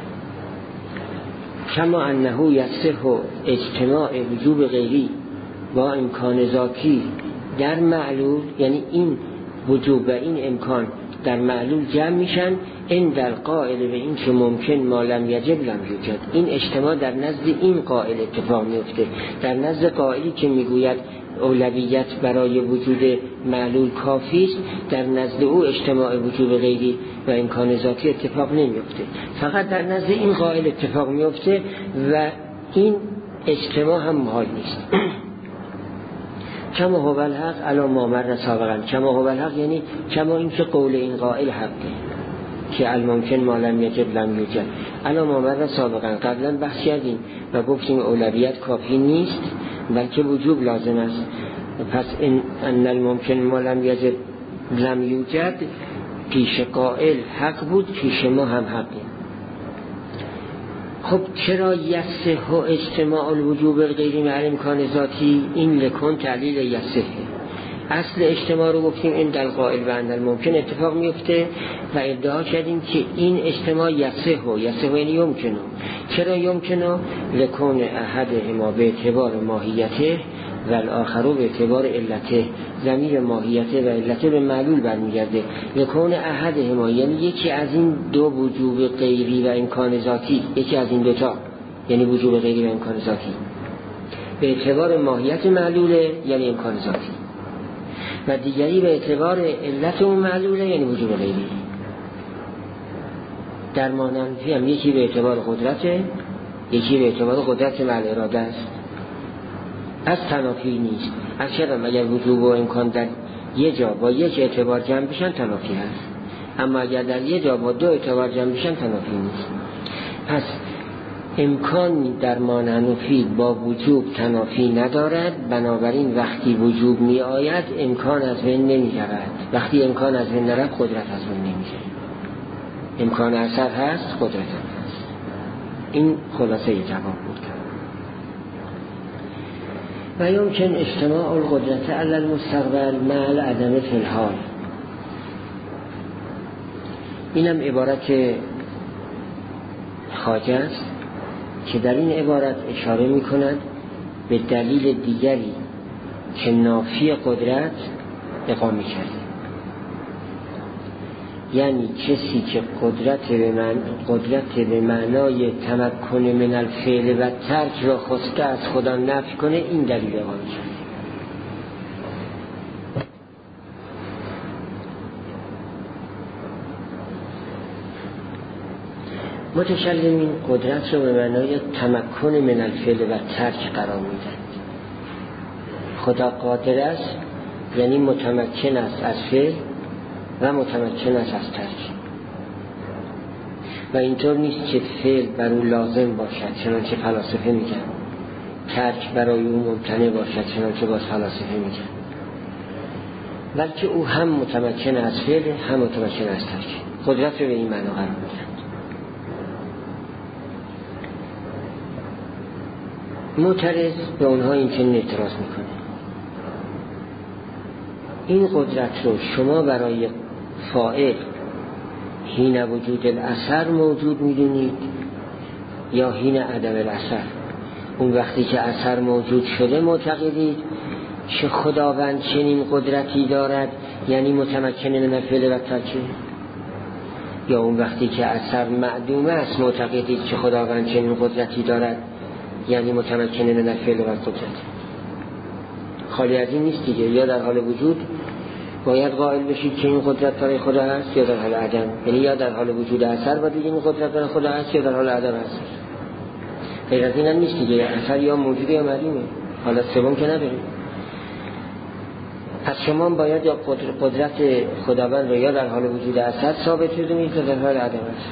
کما انه یصح اجتماع وجوب غیری با امکان ذاتی در معلول، یعنی این وجوب و این امکان در معلول جمع میشن، این در قائل به این که ممکن ما لم یجب لم یوجد. این اجتماع در نزد این قائل اتفاق میفته. در نزد قائلی که میگوید اولویت برای وجود معلول کافی است، در نزد او اجتماع وجوب غیری و امکان ذاتی اتفاق نمیفته، فقط در نزد این قائل اتفاق میفته و این اجتماع هم محال نیست. کما هو الحق علی ما مر سابقا. کما هو الحق یعنی کما این که قول این قائل حقه که الممکن ما لم یجب لم یوجد. علی ما مر سابقا قبلا بحث کردیم و گفتیم اولویت کافی نیست بلکه وجوب لازم است. پس ان ان الممکن ما لم یجب لم یوجد پیش قائل حق بود، پیش ما هم حقه. خب چرا یصح اجتماع الوجوب الغیری مع امکان ذاتی؟ این لکن تعلیل یصح. اصل اجتماع رو گفتیم این در قائل و اندر ممکن اتفاق میفته و ادعا کردیم که این اجتماع یصح یصح یعنی یمکنه. چرا یمکنه؟ لکن احدهما به اعتبار ماهیته و الاخر به اعتبار علته. ضمیر ماهیته و علته به معلول برمیگرده. لکن احدهما یعنی یکی از این دو وجوب غیری و امکان ذاتی، یکی از این دوتا یعنی وجوب غیری و امکان ذاتی به اعتبار ماهیت معلوله یعنی امکان ذاتی، و دیگری به اعتبار علت اون معلوله یعنی وجوب غیری. در مانندی هم یکی به اعتبار قدرته، یکی به اعتبار قدرت مع اراده است. از تنافی نیست. از شدم اگر وجوب و امکان در یه جا با یک اعتبار جمع بشن تنافی هست، اما اگر در یه جا با دو اعتبار جمع بشن تنافی نیست. پس امکان در ماننفی با وجوب تنافی ندارد، بنابراین وقتی وجوب می آید امکان از بین نمی رود. وقتی امکان از بین نرد قدرت از بین نمی رود. امکان اثر هست، قدرت هم هست. این خلاصه جواب بود. و یمکن اجتماع القدرت علی المستقبل مع العدم فی الحال. اینم عبارت خواجه است که در این عبارت اشاره می کند به دلیل دیگری که نافی قدرت اقامه کرده. یعنی کسی که قدرت به من قدرت به معنای تمکن من الفعل و ترک را خواسته از خدا نفی کنه، این دلیل اقامه کرده. متکلمین قدرت را به معنای تمکن من الفعل و ترک قرار میدن. خدا قادر است یعنی متمکن است از فعل و متمکن است از ترک، و اینطور نیست که فعل بر او لازم باشد چنانچه فلاسفه میگن، ترک برای او ممتنع باشد چنانچه باز فلاسفه میگن، بلکه او هم متمکن از فعل هم متمکن از ترک. قدرت رو به این معنی قرار میدن. معترض به اونها این چنین اعتراض میکنه، این قدرت رو شما برای فاعل حین وجود الاثر موجود میدونید یا حین عدم الاثر؟ اون وقتی که اثر موجود شده معتقدید که خداوند چنین قدرتی دارد یعنی متمکن من الفعل و ترک، یا اون وقتی که اثر معدوم است معتقدید که خداوند چنین قدرتی دارد یعنی متمکن من الفعل و قدرت؟ خالی از این نیست دیگه. یا در حال وجود باید قائل بشید که این قدرت برای خدا هست یا در حال عدم، یعنی یا در حال وجود اثر باید این قدرت برای خدا هست یا در حال عدم هست. غیر از این هم نیست دیگه. اثر یا موجوده یا معدومه، حالت سوم که نداریم. پس شما باید یا قدرت خداوند رو یا در حال وجود اثر ثابت بدونید یا در حال عدم هست.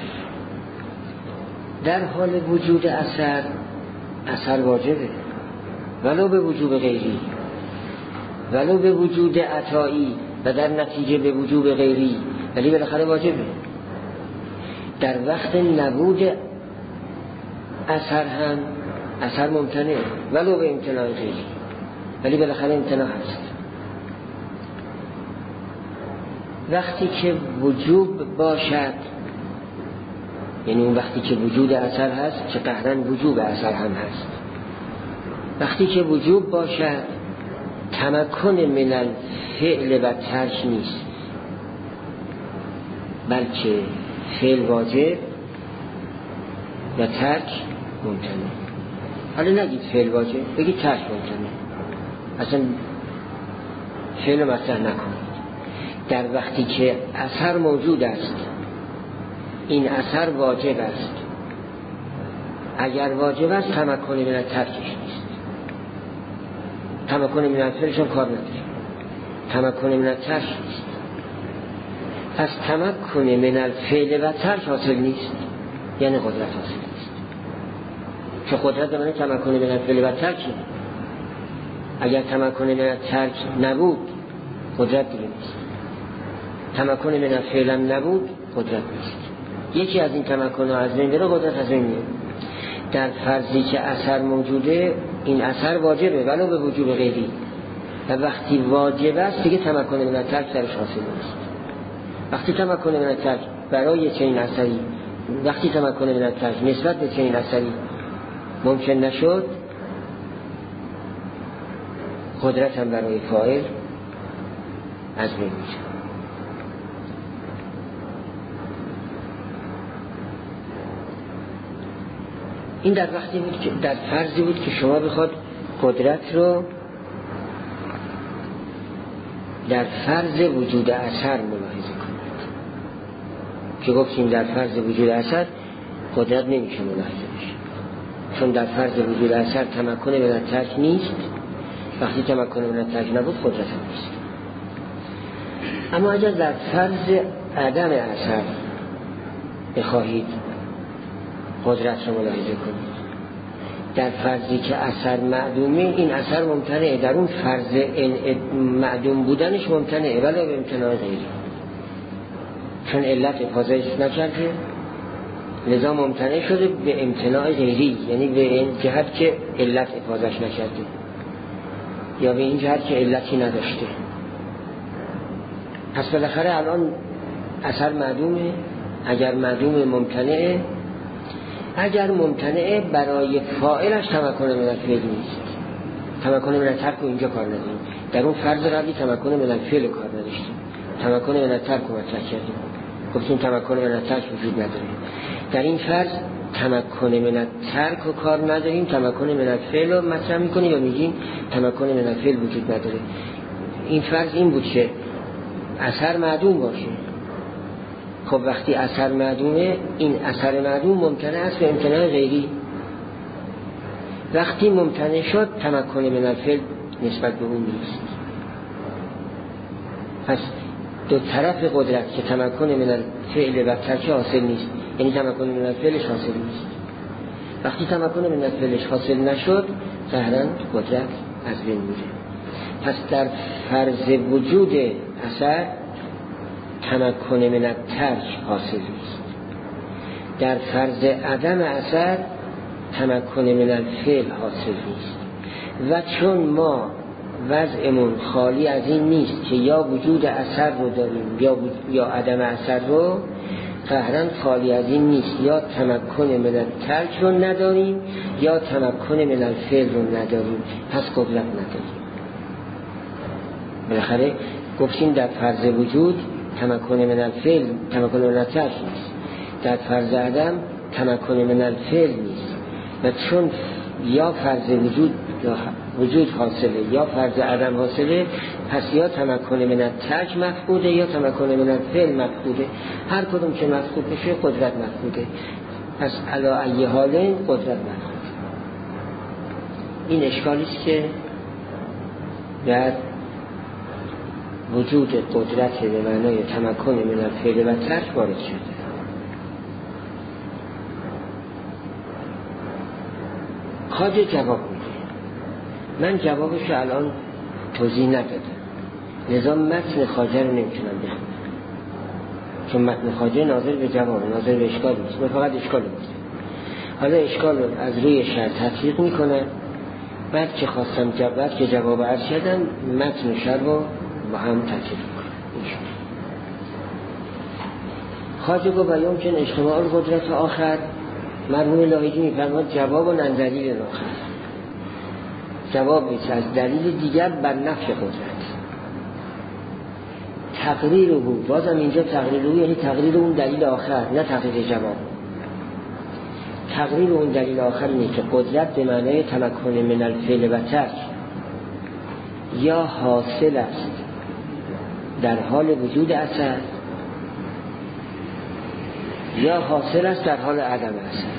در حال وجود اثر اثر واجبه، ولو به وجود غیری، ولو به وجود عطایی و در نتیجه به وجود غیری، ولی بالاخره واجبه. در وقت نبود اثر هم اثر ممتنع، ولو به امتناع غیری، ولی بالاخره امتناع هست. وقتی که وجوب باشد، یعنی اون وقتی که وجود اثر هست که قهرن وجوب اثر هم هست، وقتی که وجوب باشد تمکن من الفعل و ترک نیست، بلکه فعل واجب و ترک ممتنع. حالا نگید فعل واجب، بگید ترک ممتنع، اصلا فعل مطرح نکنید. در وقتی که اثر موجود است، این اثر واجب است، اگر واجب است تمکن من ترکش نیست. تمکن من الفعلش هم کار نداره، تمکن من ترک نیست. پس تمکن من الفعل و ترک حاصل نیست، یعنی قدرت حاصل نیست. چه قدرت داره تمکن من الفعل و ترک؟ اگر تمکن من ترک نبود قدرت دیگه نیست، تمکن من الفعل هم نبود قدرت نیست. یکی از این تمکن ها از بین بره قدرت از بین میره. در فرضی که اثر موجوده، این اثر واجبه ولو به وجوب غیری، و وقتی واجب است دیگه تمکن من الترک درش حاصل نیست. وقتی تمکن من الترک برای چنین اثری، وقتی تمکن من الترک نسبت به چنین اثری ممکن نشد، قدرت هم برای فاعل از بین میشه. این در وقتی بود که در فرضی بود که شما بخواد قدرت رو در فرض وجود اثر ملاحظه کنید، که گفتیم در فرض وجود اثر قدرت نمیشه ملاحظه بشه، چون در فرض وجود اثر تمکن من الترک نیست. وقتی تمکن من الترک نبود قدرت هم نیست. اما اگر در فرض عدم اثر بخواهید قدرت رو ملاحظه کنید، در فرضی که اثر معدومه، این اثر ممتنعه، در اون فرض معدوم بودنش ممتنعه ولی به امتناع غیری، چون علت افاضهش نکرده لذا ممتنع شده به امتناع غیری، یعنی به این جهت که علت افاضهش نکرده یا به این جهت که علتی نداشته. پس بالاخره الان اثر معدومه. اگر معدوم ممتنعه، اگر ممتنعه برای فاعلش تمکن من الفعل نیست، تمکن من الترک رو اینجا کار نداریم. در اون فرض قبلی تمکن من الفعل کار نداشتیم، تمکن من الترک رو مطرح کردیم، گفتیم تمکن من الترک وجود نداره. در این فرض تمکن من الترک رو کار نداریم، تمکن من الفعل رو مطرح میکنیم و میگیم تمکن من الفعل وجود نداره. این فرض این بود که اثر معدوم باشه. خب وقتی اثر معدومه، این اثر معدوم ممکنه است به امتناع غیری. وقتی ممتنع شد تمکن من الفعل نسبت به اون نیست. پس دو طرف قدرت که تمکن من الفعل و ترک حاصل نیست، یعنی تمکن من الفعلش حاصل نیست. وقتی تمکن من الفعلش حاصل نشد ظاهراً قدرت از بین میره. پس در فرض وجود اثر تمکن من الترک حاصل نیست، در فرض عدم اثر تمکن من الفعل حاصل نیست. و چون ما وضعمون خالی از این نیست که یا وجود اثر رو داریم یا, یا عدم اثر رو، قهرن خالی از این نیست، یا تمکن من الترک رو نداریم یا تمکن من الفعل رو نداریم، پس قدرت نداریم. بالاخره گفتیم در فرض وجود تمکن من الفعل تمکن من الترک نیست، در فرض عدم تمکن من الفعل نیست. و چون یا فرض وجود یا وجود حاصله یا فرض عدم حاصله، پس یا تمکن من الترک مفقوده یا تمکن من الفعل مفقوده. هر کدوم که مفقود بشه قدرت مفقوده. پس علی ای حالین قدرت مفقوده. این اشکالی است که در وجود قدرت به معنای تمکن من الفعل و ترک وارد شده. خواجه جواب میده. من جوابش رو الان توضیح ندادم، لذا متن خواجه رو نمیتونم بخونم، چون متن خواجه ناظر به جواب، ناظر به اشکال نیست. من فقط اشکال میده. حالا اشکال رو از روی شرط تطبیق میکنم، بعد که خواستم جواب که جواب عرض شدم متن و شرط رو با هم تطبیق میکنم. خواجه گفت و یمکن اجتماع القدرت آخر، مرحوم لاهیجی میفرماد جواب و ننظری آخر. جواب میشه از دلیل دیگر بر نفی قدرت. تقریر او، بازم اینجا تقریر او یعنی تقریر اون دلیل آخر، نه تقریر جواب. تقریر اون دلیل آخر اینه که قدرت به معنای تمکن من الفعل و ترک یا حاصل است در حال وجود اثر یا حاصل است در حال عدم اثر.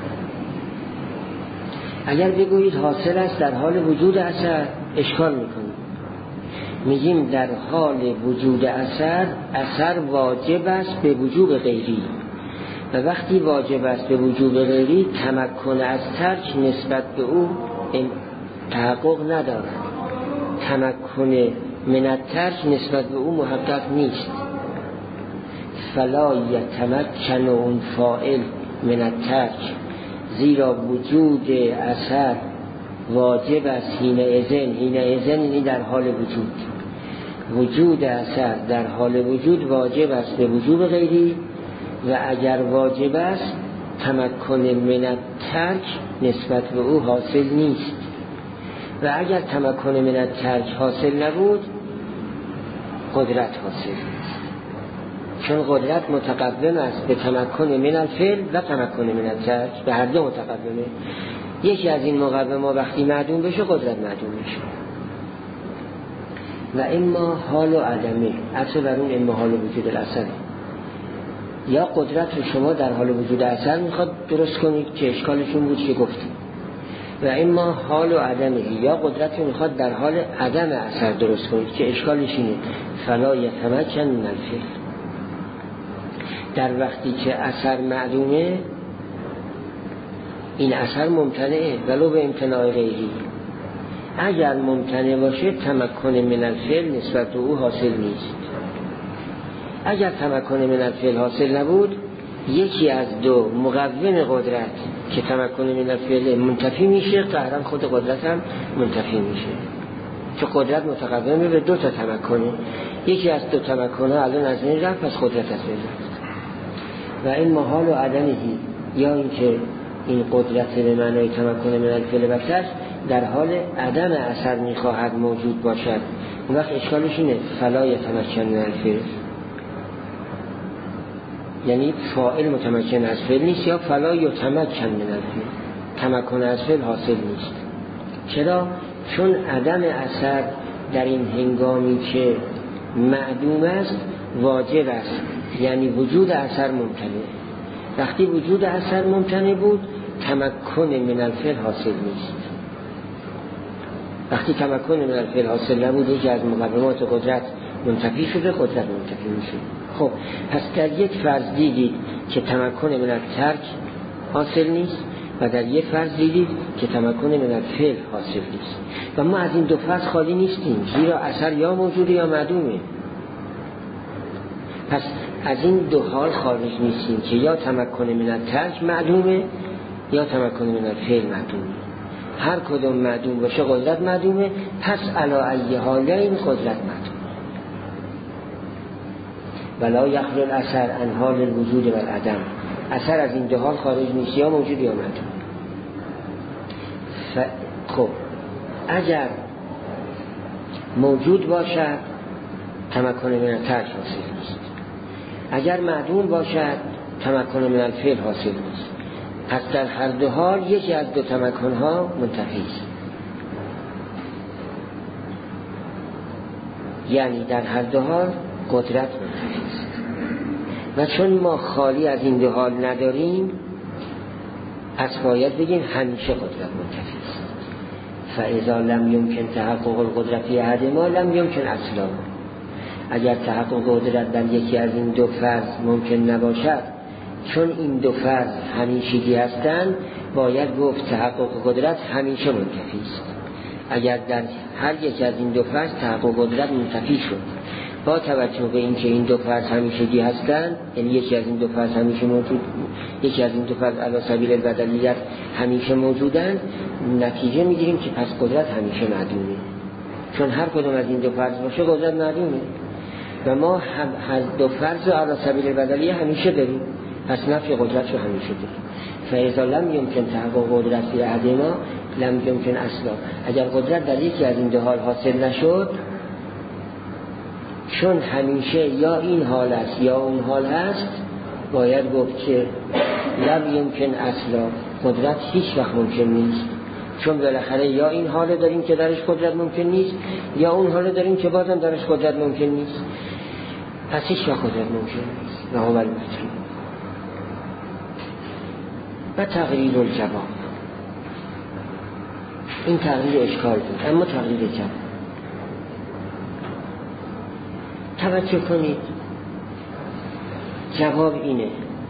اگر بگویید حاصل است در حال وجود اثر اشکال میکنیم. میگیم در حال وجود اثر، اثر واجب است به وجوب غیری و وقتی واجب است به وجوب غیری تمکن از ترک نسبت به او تحقق ندارد. تمکن من الترک نسبت به او محقق نیست. فلا یتمکن اون فاعل من الترک، زیرا وجود اثر واجب است حین اذن. حین اذن یعنی در حال وجود. وجود اثر در حال وجود واجب است به وجوب غیری و اگر واجب است تمکن من الترک نسبت به او حاصل نیست و اگر تمکن من الترک حاصل نبود قدرت حاصل نیست، چون قدرت متقدم است به تمکن من الفعل و تمکن من الترک، به هر دو متقدمه. یکی از این مقدمات وقتی معدوم بشه قدرت معدوم میشه. و اما حال و عدمه، اصل بر اون اما حال وجود الاثر، یا قدرت رو شما در حال وجود اثر میخواد درست کنید که اشکالشون بود که گفتیم، و اما حال و عدمه، یا قدرت رو میخواد در حال عدم اثر درست کنید که اشکالش اینه فلا یتمکن من الفعل. در وقتی که اثر معدومه این اثر ممتنعه ولو به امتناع غیری. اگر ممتنع باشه تمکن من الفعل نسبت به او حاصل نیست. اگر تمکن من الفعل حاصل نبود یکی از دو مقوم قدرت که تمکن من الفعل منتفی میشه، قهرا خود قدرت هم منتفی میشه، که قدرت متقدمه به دو تا تمکنه. یکی از دو تمکن ها الان از این رفت، پس قدرت از این رفت. و این محال و عدمهی، یا اینکه این قدرت به معنای تمکن من الفعل و ترک در حال عدم اثر میخواهد موجود باشد. اون وقت اشکالش اینه فلا یتمکن من الفعل، یعنی فاعل متمکن از فعل نیست، یا فلا یتمکن من الفعل، تمکن از فعل حاصل نیست. چرا؟ چون عدم اثر در این هنگامی که معدوم است واجب است، یعنی وجود اثر ممتنع. وقتی وجود اثر ممتنع بود تمکن من الفعل حاصل نیست. وقتی تمکن من الفعل حاصل نبود یکی از مقومات قدرت منتفی شده، قدرت منتفی میشه. خب پس در یک فرض دیدید که تمکن من الترک حاصل نیست و در یک فرض دیدید که تمکن من الفعل حاصل نیست، و ما از این دو فرض خالی نیستیم، زیرا اثر یا موجوده یا معدومه. پس از این دو حال خارج نیستیم که یا تمکن من الترک معدومه یا تمکن من الفعل معدومه. هر کدوم معدوم باشه قدرت معدومه، پس علی ای حالین قدرت معدومه. ولا یخلو الاثر عن حال الوجود و العدم، اثر از این دو حال خارج نیست، یا موجود یا معدوم. ف... خب اگر موجود باشد تمکن من الترک حاصل نیست، اگر معدوم باشد تمکن من الفعل حاصل نیست. پس در هر دو حال یکی از دو تمکن ها منتفی است، یعنی در هر دو حال قدرت منتفی است. و چون ما خالی از این دو حال نداریم پس باید بگیم همیشه قدرت منتفی است. فاذا لم یمکن تحقق القدرت فی احدهما لم یمکن اصلا. اگر تحقق قدرت در یکی از این دو فرض ممکن نباشد، چون این دو فرض همیشگی هستند باید گفت تحقق قدرت همیشه منتفی است. اگر در هر یک از این دو فرض تحقق قدرت منتفی شد با توجه به اینکه این دو فرض همیشگی هستند، یعنی یکی از این دو فرض همیشه موجود، یکی از این دو فرض علی سبیل البدلیت همیشه موجودند، نتیجه میگیریم که پس قدرت همیشه معدومه، چون هر کدوم از این دو فرض باشه قدرت معدومه. و ما هم هر دو فرض رو علی سبیل البدلیه همیشه داریم، پس نفی قدرت رو همیشه داریم. فاذا لم یمکن تحقق قدرت فی احدهما لم یمکن اصلا. اگر قدرت در یکی از این دو حال حاصل نشد، چون همیشه یا این حال است یا اون حال هست، باید گفت که لم یمکن اصلا، قدرت هیچ وقت ممکن نیست، چون بالاخره یا این حال داریم که درش قدرت ممکن نیست، یا اون حال داریم که بازم درش قدرت ممکن نیست. پس هیچ وقت قدرت ممکن نیست. و هو المطلوب. و تغییر الجواب، این تغییر اشکال بود، اما تغییر جواب. توجه کنید، جواب اینه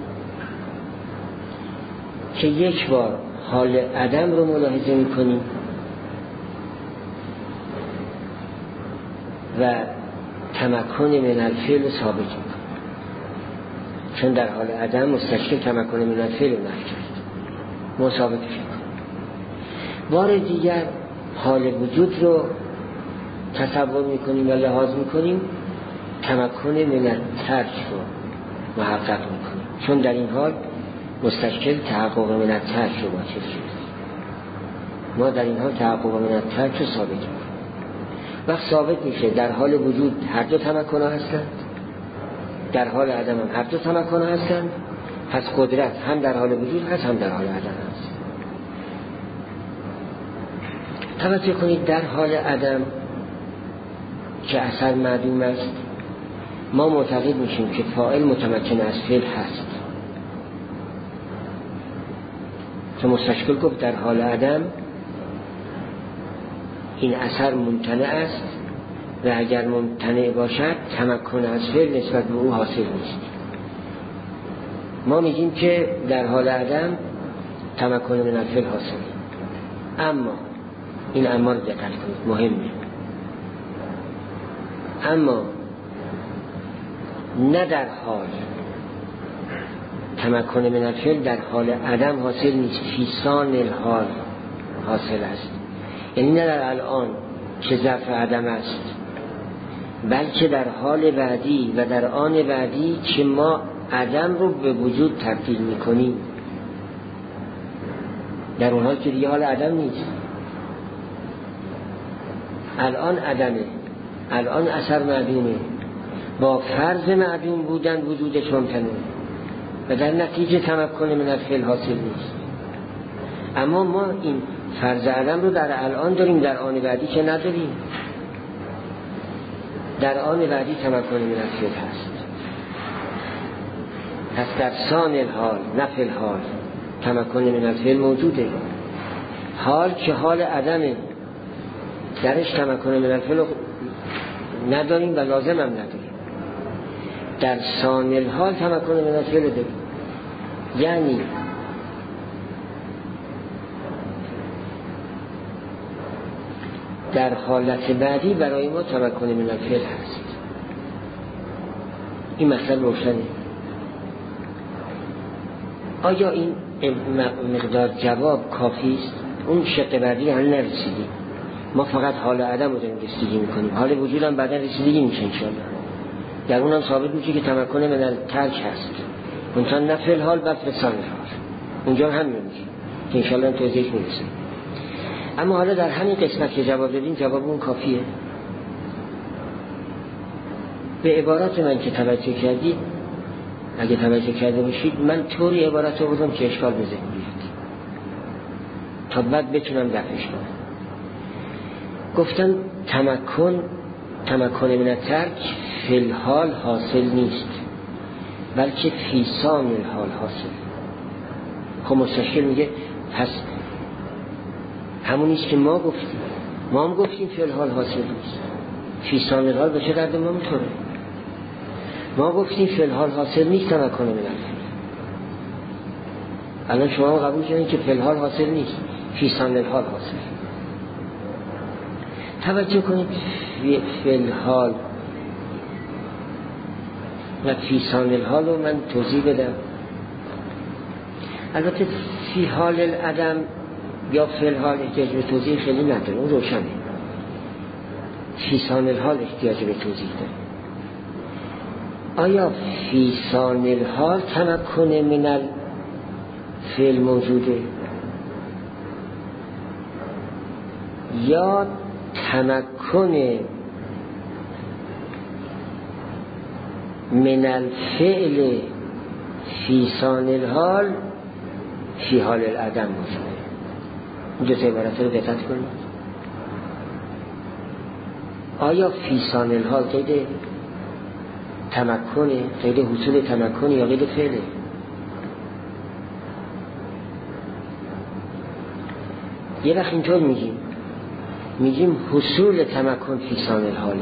که یک بار حال عدم رو ملاحظه می‌کنیم و تمکن من الفعل رو ثابت می‌کنیم، چون در حال عدم مستشکل تمکن من الفعل رو نفی کرد، ما ثابت می‌کنیم. بار دیگر حال وجود رو تصور می‌کنیم و لحاظ می‌کنیم، تمکن من الترک رو محقق می‌کنیم، چون در این حال مستشکل تحقق من الترک رو باطل شد. ما در این حال تحقق من الترک رو ثابت می‌کنیم. وقت ثابت میشه در حال وجود هر دو تمکن ها هستند، در حال عدم هم هر دو تمکن ها هستند، پس قدرت هم در حال وجود هست هم در حال عدم هست. توجه کنید، در حال عدم که اثر معدوم است، ما معتقد میشیم که فاعل متمکن از فعل هست، که مستشکل گفت در حال عدم این اثر ممتنع است و اگر ممتنع باشد تمکن از فعل نسبت به او حاصل نیست. ما میگیم که در حال عدم تمکن من الفعل حاصل، اما این اما رو دقت کنید، مهمه، اما نه در حال تمکن من الفعل در حال عدم حاصل نیست، فی ثان الحال حاصل است. یعنی نه در الان که ظرف عدم است، بلکه در حال بعدی و در آن بعدی که ما عدم رو به وجود تبدیل میکنیم، در اون حال که دیگه حال عدم نیست، الان عدمه، الان اثر معدومه، با فرض معدوم بودن وجودش ممکنه و در نتیجه تمکن من الفعل حاصل نیست. اما ما این فرض عدم رو در الان داریم، در آن بعدی که نداریم. در آن بعدی تمکن من الفعل هست، پس در ثان الحال نه فی الحال تمکن من الفعل موجوده. حال که حال عدمه، درش تمکن من الفعل نداریم و لازم هم نداریم. در ثان الحال تمکن من الفعل داریم، یعنی در حالت بعدی برای ما تمکن من الفعل هست. این مسئله روشنه. آیا این مقدار جواب کافی است؟ اون شق بعدی هم نرسیدیم، ما فقط حال عدم رو داریم رسیدگی میکنیم، حال وجود هم بعدا رسیدگی میشه انشاءالله. در اون هم ثابت میشه که تمکن من الترک هست، اونجا نه فی الحال بل فی ثان الحال، اونجا هم میشه که انشاءالله توضیحش میرسه. اما حالا در همین قسمت که جواب دادیم جواب اون کافیه. به عبارات من که توجه کردید، اگه توجه کرده باشید، من طوری عبارت رو بودم که اشکال بزن بیاد تا بعد بتونم دفعش کنم. گفتم تمکن تمکن من الترک فی الحال حاصل نیست، بلکه فی ثان الحال حاصل. خب مستشکل میگه پس همونیست که ما گفتیم، ما هم گفتیم فی الحال حاصل نیست، فی ثان الحال به چه درد ما میخوره؟ ما گفتیم فی الحال حاصل نیست تمکن من الفعل، الان شما هم قبول کردین که فی الحال حاصل نیست، فی ثان الحال حاصل. توجه کنید، فی الحال و فی ثان الحال رو من توضیح بدم. البته فی حال العدم یا فی الحال احتیاج به توضیح خیلی نداره، اون روشنه. فی ثان الحال احتیاج به توضیح داره. آیا فی ثان الحال تمکن من الفعل موجوده؟ یا تمکن من الفعل فی ثانی الحال فی حال العدم موجوده. این دو تا عبارت رو دقت کنید. آیا فی ثانی الحال قید تمکن، قید حصول تمکن یا قید فعله؟ یه وقت اینطور میگیم میگیم حصول تمکن فی ثانی الحاله،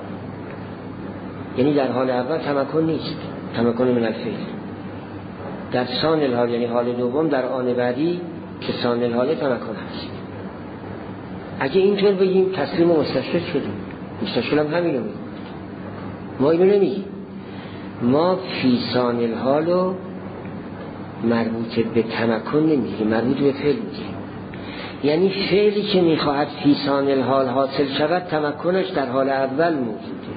یعنی در حال اول تمکن نیست، تمکن من الفعل. در ثانی الحال یعنی حال دوم، در آن بعدی که ثانی الحاله تمکن هست. اگه اینطور بگیم تسلیم مستشکل شدیم. مستشکل هم همین رو میگیم. ما اینو نمیگیم. ما فی ثانی الحال رو مربوط به تمکن نمیگیم، مربوط به فعل میگیم. یعنی فعلی که میخواهد فی ثانی الحال حاصل شود تمکنش در حال اول موجوده.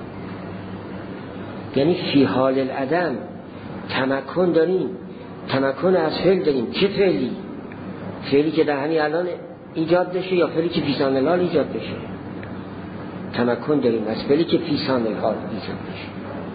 یعنی فی حال العدم تمکن داریم، تمکن از فعل داریم. چه فعلی؟ فعلی که در همین الان ایجاد بشه یا فعلی که فی ثانی الحال ایجاد بشه؟ تمکن داریم از فعلی که فی ثانی الحال ایجاد بشه.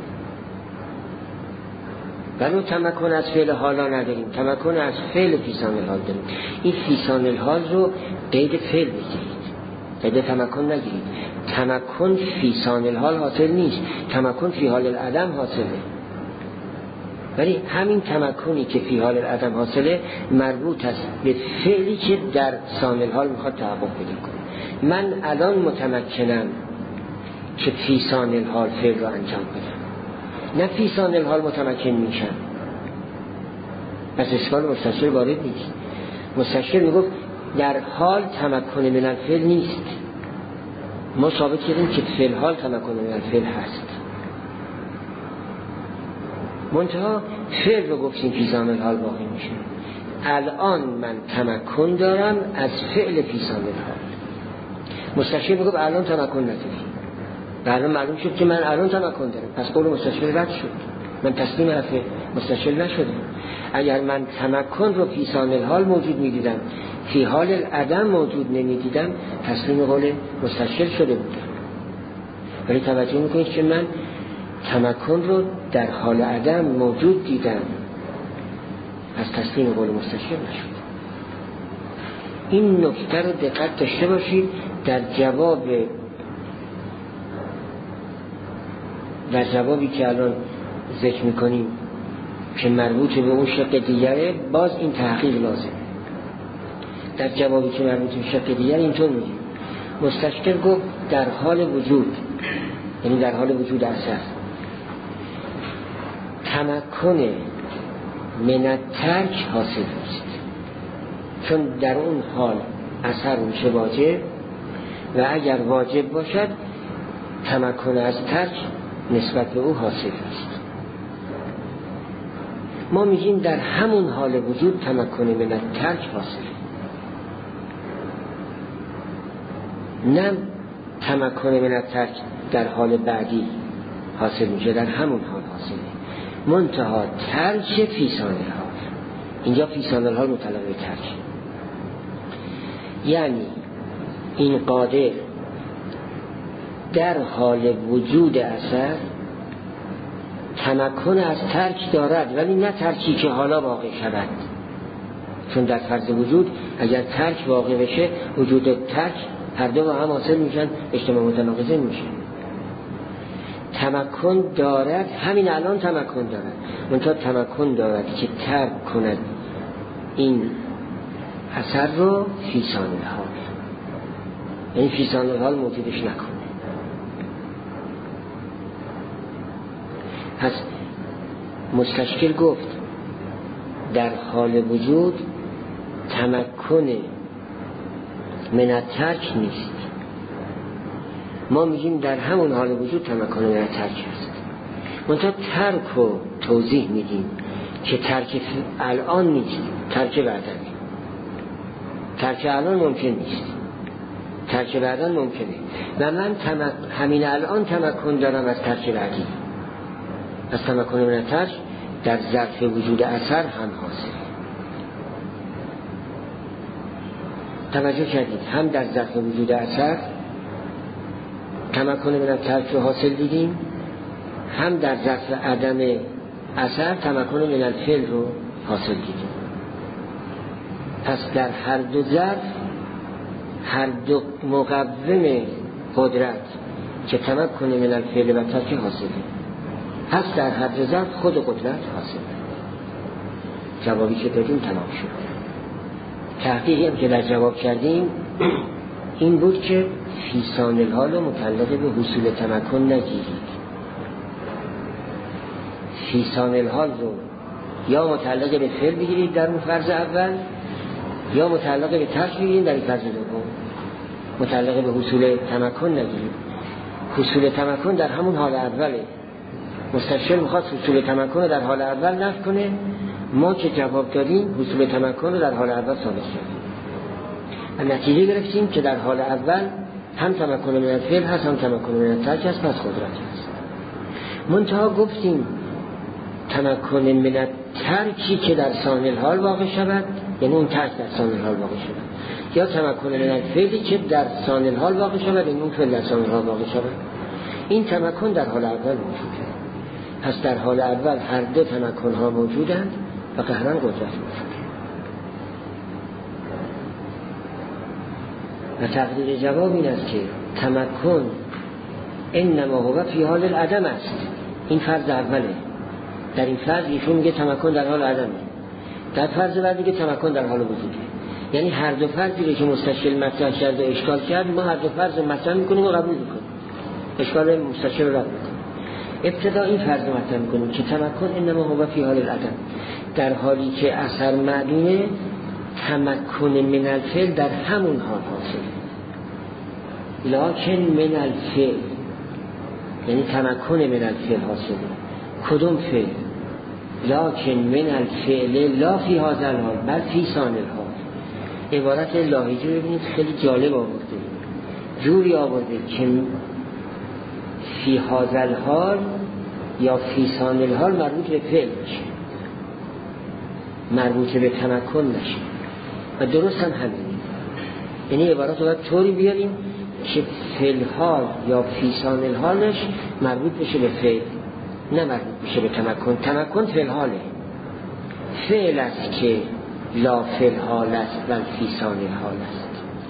ولی تمکن از فعل حالا نداریم، تمکن از فعل فی ثانی الحال داریم. این فی ثانی الحال رو قید فعل بگیرید، قید تمکن نگیرید. تمکن فی ثانی الحال حاصل نیست، تمکن فی حال العدم حاصله. ولی همین تمکنی که فی حال العدم حاصله مربوط است به فعلی که در ثانی الحال میخواد تحقق پیدا کنه. من الان متمکنم که فی ثانی الحال فعل رو انجام بدم، نه فی ثانی الحال متمکن میشم. پس اشکال مستشکل وارد نیست. مستشکل میگفت در حال تمکن من الفعل نیست. ما ثابت کردیم که فی الحال تمکن من الفعل هست. منتها فعل رو گفتیم فی ثانی الحال باقی میشه. الان من تمکن دارم از فعل فی ثانی الحال. مستشکل میگفت الان تمکن نداری. الان معلوم شد که من الان تمکن دارم، پس قول مستشکل رد شد. من تسلیم حرف مستشکل نشدم. اگر من تمکن رو فی ثانی الحال موجود میدیدم، فی حال العدم موجود نمیدیدم، تسلیم قول مستشکل شده بودم. ولی توجه میکنید که من تمکن رو در حال عدم موجود دیدم، پس تسلیم قول مستشکل نشد. این نکته رو دقت داشته باشید. در جواب در جوابی که الان ذکر میکنیم که مربوط به اون شق دیگره، باز این تحقیق لازم. در جوابی که مربوط به شق دیگر اینطور میگیم مستشکل گفت در حال وجود، یعنی در حال وجود اثر، تمکن من الترک حاصل است، چون در اون حال اثر میشه واجب و اگر واجب باشد تمکن از ترک نسبت به او حاصل است. ما میگیم در همون حال وجود تمکن من الترک حاصل، نه تمکن من الترک در حال بعدی حاصل میشه، در همون حال حاصله. منتها ترک فی ثانی الحال، اینجا فی ثانی الحال متعلق به ترک، یعنی این قادر در حال وجود اثر تمکن از ترک دارد، ولی نه ترکی که حالا واقع شود. چون در فرض وجود اگر ترک واقع بشه، وجود ترک هر دو با هم حاصل میشن، اجتماع متناقضین میشه. تمکن دارد، همین الان تمکن دارد، منتها تمکن دارد که ترک کند این اثر رو فی ثانی الحال، یعنی فی ثانی الحال موجودش نکنه. پس مستشکل گفت در حال وجود تمکن من الترک نیست. ما میگیم در همون حال وجود تمکن من الترک هست. منتها ترک رو توضیح میدیم که ترک الان نیست، ترک بعدنی. ترک الان ممکن نیست، ترک بعدن ممکنه. و من تمک... همین الان تمکن دارم از ترک بعدی، از تمکن من الترک در ظرف وجود اثر هم حاصل. توجه کردید هم در ظرف وجود اثر تمکن من الترک رو حاصل دیدیم، هم در ظرف عدم اثر تمکن من الفعل رو حاصل دیدیم. پس در هر دو ظرف هر دو مقوم قدرت که تمکن من الفعل و ترک حاصله، هست در هر دو ظرف خود قدرت حاصله. جوابی که دادیم تمام شد. تحقیقی هم که در جواب کردیم این بود که فیسان الحال متعلق به حصول تمکن نگیرید. فیسان الحال رو یا متعلق به فعل بگیرید در اون فرض اول، یا متعلق به ترک بگیرید در این فرض دوم. متعلق به حصول تمکن نگیرید. حصول تمکن در همون حال اوله. مستشفی میخواد حصول تمکن رو در حال اول نفی کنه، ما که جواب دادیم حصول تمکن رو در حال اول ثابت کردیم. نتیجه گرفتیم که در حال اول هم تمکن من الفعل هست، هم تمکن من الترک هست، پس قدرت هست. منتها گفتیم تمکن من الترکی که در ثانی الحال واقع شود، یعنی اون ترک در ثانی الحال واقع شود، یا تمکن من الفعلی که در ثانی الحال واقع شود، یعنی اون فعل در ثانی الحال واقع شود. این تمکن در حال اول موجوده. پس در حال اول هر دو تمکن ها موجودند و قهرن قدرت موجود. و تقدیر جواب این است که تمکن انما هو فی حال العدم است. این فرض اوله. در این فرض ایشون میگه تمکن در حال عدمه، در فرض بعد میگه تمکن در حال وجوده. یعنی هر دو فرضی که مستشکل مطرح کرد و اشکال کرد، ما هر دو فرض مطرح میکنیم و قبول میکنیم، اشکال مستشکل رو رد میکنیم. ابتدا این فرض رو مطرح میکنیم که تمکن انما هو فی حال العدم، در حالی که اثر معلومه تمکن من الفعل در همون حال حاصله. لکن من الفعل یعنی تمکن من الفعل حاصله. کدوم فعل؟ لکن من الفعل لا فی هذا الحال بل فی ثانی الحال. عبارت لاهیجی رو ببینید خیلی جالب آورده، جوری آورده که فی هذا الحال یا فی ثانی الحال مربوط به فعل میشه، مربوط به تمکن نشه. و درست هم همین، یعنی عبارت رو باید طوری بیاریم که فعل حال یا فی ثانی الحالش مربوط بشه به فعل، نه مربوط بشه به تمکن. تمکن فعل حاله، فعل است که لا فعل حال است بل فی ثانی الحال است.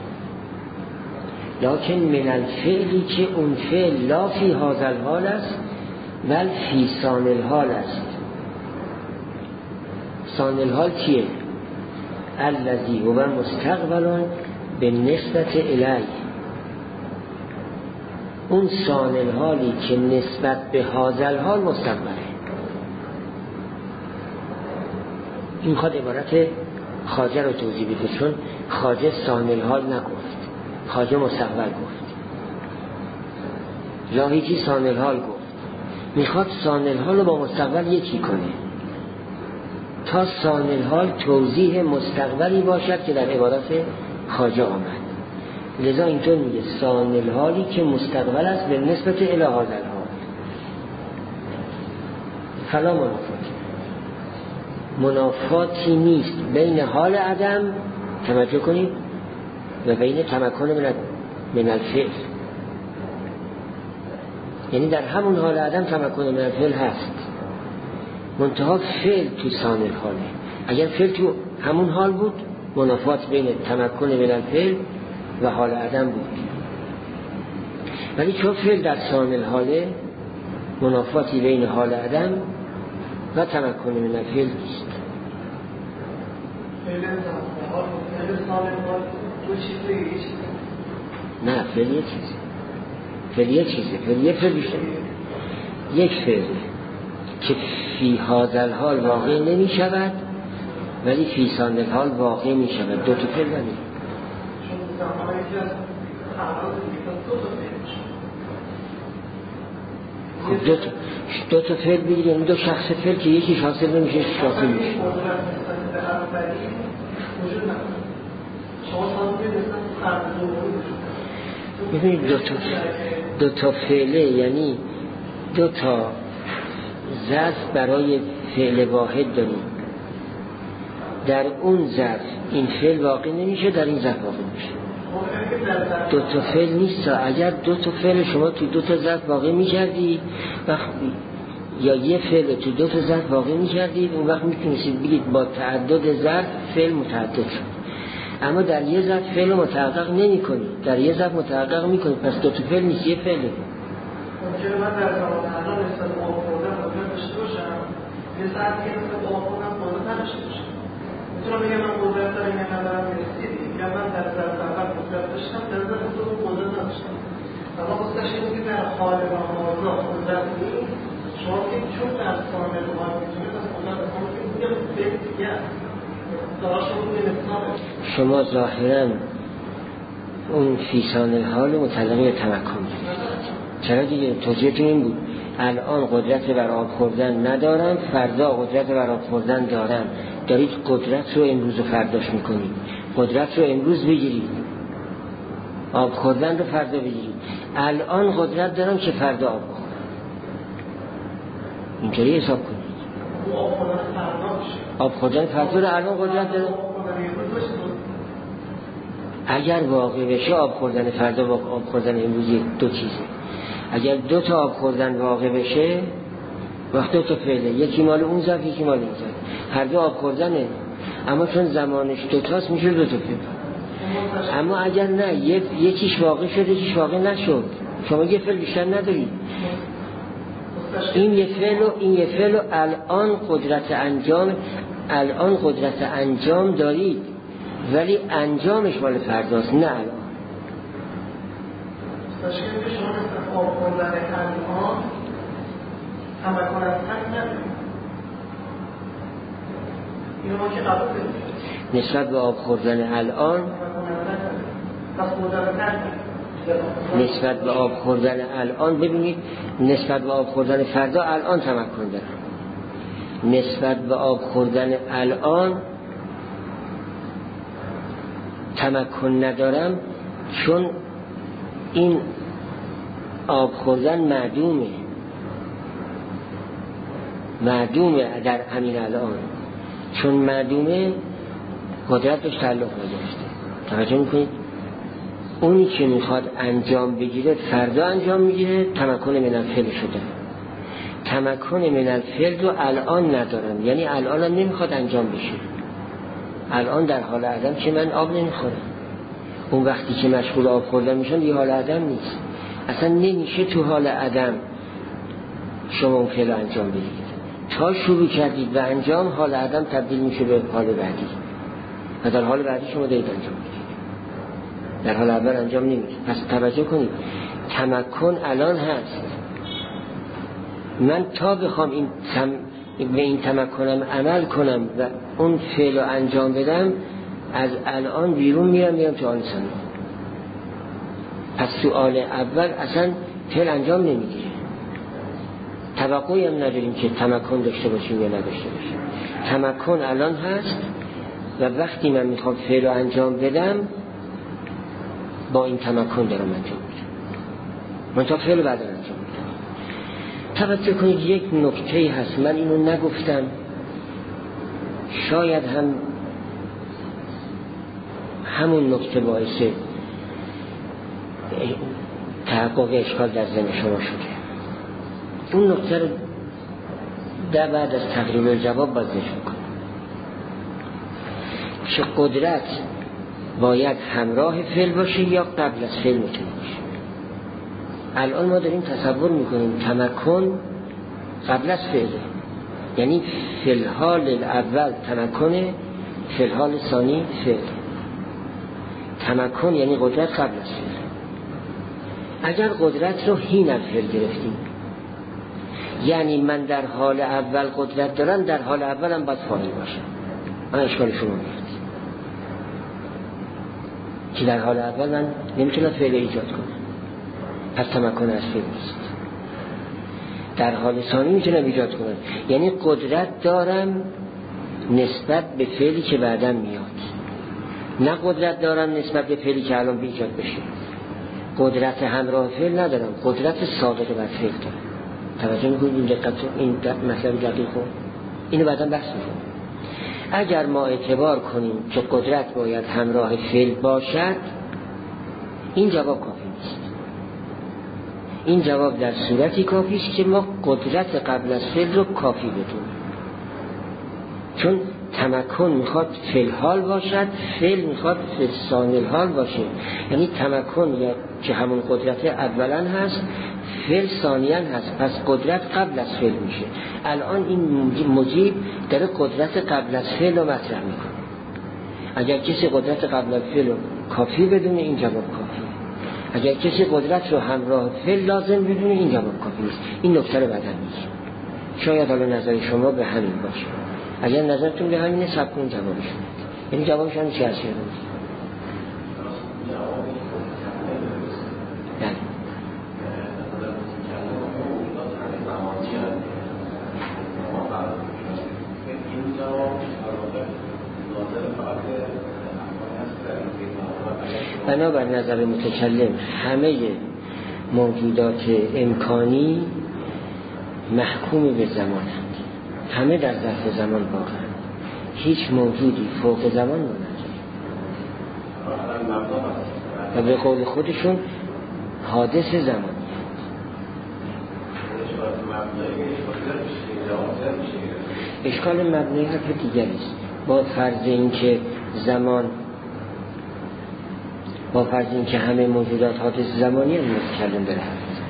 لکن من الفعلی که اون فعل لا فی هذا الحال است بل فی ثانی الحال است. ثانی الحال کیه؟ الذی هو مستقبل به نسبت الیه. اون ثانی الحالی که نسبت به هذا الحال مستقبله. این خود عبارت خواجه رو توضیح بده، چون خواجه ثانی الحال نگفت، خواجه مستقبل گفت، لاهیجی ثانی الحال گفت. میخواد ثانی الحال رو با مستقبل یکی کنه تا ثانی الحال توضیح مستقبلی باشد که در عبارت خواجه آمد. لذا اینطور میگه ثانی الحالی که مستقبل است به نسبت الی هذا الحال. فلا منافات، منافاتی نیست بین حال عدم، توجه کنید، و بین تمکن من من الفعل. یعنی در همون حال عدم تمکن من الفعل هست، منتها فعل تو ثانی الحاله. اگر فعل تو همون حال بود منافات بین تمکن من الفعل و حال عدم بود، ولی چون فعل در ثانی الحاله منافاتی بین حال عدم و تمکن من الفعل نیست. نه، فعل یک چیزه، فعل یک چیزه، فعل یک فعل بیشتر، یک فعل که فی هذا الحال واقع نمی شود ولی فی ثانی الحال واقع می شود. دو تا فعل داریم. خب دو تا دو تا فعل بگیریم، دو شخص فعل که یکیش حاصل نمیشه، یکیش حاصل میشه. ببینید دو تا دو تا فعله، یعنی دو تا ظرف برای فعل واحد داریم. در اون ظرف این فعل واقع نمیشه، در این ظرف واقع میشه. دو تا فعل نیست. اگر دو تا فعل شما تو دو تا ظرف واقع میکردید وقتی یا یه فعل تو دو تا ظرف واقع میکردید، اون وقت میتونستید بگید با تعدد ظرف فعل متعدد شد. اما در یه ظرف فعل متحقق نمی کنید، در یه ظرف متحقق می کنید، پس دو تا فعل نیست، یه فعله. ممکنه من در زمان الان نسبت به آب خوردن قدرت داشته باشم، یه ساعت که نسبت به آب خوردن قدرت نداشته باشم. میتونم بگم من قدرت دارم یا ندارم میرسید، یا من در ظرف اول قدرت داشتم، در ظرف دوم قدرت نداشتم. اما قصدش اینه که در حال و حاضر قدرت نیست، شما که چون در کامل رو باید میتونید از قدرت بکنید که بگم فعل دیگه است. شما ظاهراً اون فیسان الحال متعلق به تمکن. چرا دیگه توجیهتون این بود الان قدرت بر آب خوردن ندارم، فردا قدرت بر آب خوردن دارم. دارید قدرت رو امروز و فرداش میکنید. قدرت رو امروز بگیرید، آب خوردن رو فردا بگیرید. الان قدرت دارم که فردا آب بخورم. اینطوری حساب کنید. آب خوردن فردا رو الان قدرت دارم. اگر واقع بشه آب خوردن فردا با آب خوردن امروز دو چیزه. اگر دو تا آب خوردن واقع بشه وقت دو تا فعله، یکی مال اون ظرف یکی مال این ظرف، هر دو آب خوردنه، اما چون زمانش دو تاست میشه دو تا فعل. اما اگر نه یکیش واقع شد یکیش واقع نشد، شما یه فعل بیشتر ندارید. این یه فعل و این یه فعل و الان قدرت انجام الان قدرت انجام دارید، ولی انجامش مال فرداست، نه الان. تشکیل که شما نسبت آب خوردن الان تمکن از تک ندارید. اینو ما که قبول دارید. نسبت به آب خوردن الان نسبت به آب خوردن الان ببینید، نسبت به آب خوردن فردا الان تمکن دارم. نسبت به آب خوردن الان تمکن ندارم، چون این آب خوردن معدومه معدومه در همین الان. چون معدومه قدرتش تعلق نداشته. توجه میکنید؟ اونی که میخواد انجام بگیره فردا انجام میگیره، تمکن من الفعل شده. تمکن من الفعل رو الان ندارم، یعنی الان هم نمیخواد انجام بشه. الان در حال عدم که من آب نمیخورم. اون وقتی که مشغول آب خوردن میشن دیگه حال عدم نیست. اصلا نمیشه تو حال عدم شما اون فعل انجام بدید. تا شروع کردید و انجام، حال عدم تبدیل میشه به حال بعدی و در حال بعدی شما دارید انجام بدید. در حال اول انجام نمیدید. پس توجه کنید، تمکن الان هست. من تا بخوام این تم... به این تمکنم عمل کنم و اون فعل رو انجام بدم، از الان بیرون میرم میرم تو آل ثانی. پس تو آل اول اصلا فعل انجام نمیگیره. توقعی هم نداریم که تمکن داشته باشیم یا نداشته باشیم. تمکن الان هست و وقتی من میخوام فعل رو انجام بدم با این تمکن دارم انجام میدم. من تا فعل بعد انجام میدم. توجه کنید، یک نکته هست من اینو نگفتم، شاید هم همون نکته باعث تحقق اشکال در ذهن شما شده. اون نکته رو در بعد از تقریب الجواب بازش میکنم که قدرت باید همراه فعل باشه یا قبل از فعل میتونه باشه. الان ما داریم تصور میکنیم تمکن قبل از فعله، یعنی فی الحال الاول تمکنه، فی الحال ثانی فعل. تمکن یعنی قدرت قبل از فعل. اگر قدرت رو حین الفعل گرفتیم، یعنی من در حال اول قدرت دارم، در حال اولم باید فاعل باشم. من اشکال شما میاد که در حال اول من نمیتونم فعل ایجاد کنم، پس تمکن از فعل نیست. در حال ثانی میتونم ایجاد کنم، یعنی قدرت دارم نسبت به فعلی که بعدم میاد، نه قدرت دارم نسبت به فعلی که الان ایجاد بشه. قدرت همراه فعل ندارم، قدرت صادق بر فعل دارم. توجه میکنید این دقت این مطلب دقیق خود اینو بعدم بحث میکنم. اگر ما اعتبار کنیم که قدرت باید همراه فعل باشد، این جواب کافی نیست. این جواب در صورتی کافی است که ما قدرت قبل از فعل رو کافی بدونیم، چون تمکن میخواد فعل حال باشد، فعل میخواد فعل ثانی الحال باشه. یعنی تمکن یا که همون قدرت اولا هست، فعل ثانیا هست، پس قدرت قبل از فعل میشه. الان این مجیب داره قدرت قبل از فعل رو مطرح میکنه. اگر کسی قدرت قبل از فعل رو کافی بدونه، این جواب کافیه. اگر کسی قدرت رو همراه فعل لازم بدونه، این جواب کافی نیست. این نکته رو بعداً میگیم. شاید حالا نظر شما به همین باشه. اگر نظرتون به همینه، سب کنید جوابش. یعنی جوابش هم چی هست؟ بنابر نظر متکلم همه موجودات امکانی محکوم به زمان هست، همه در ظرف زمان واقعا، هیچ موجودی فوق زمان نداره و به قول خودشون حادث زمانی. اشکال مبنی حرف دیگری است. با فرض این که زمان با فرض این که همه موجودات حادث زمانی هم متکلم داره حرف بزنه.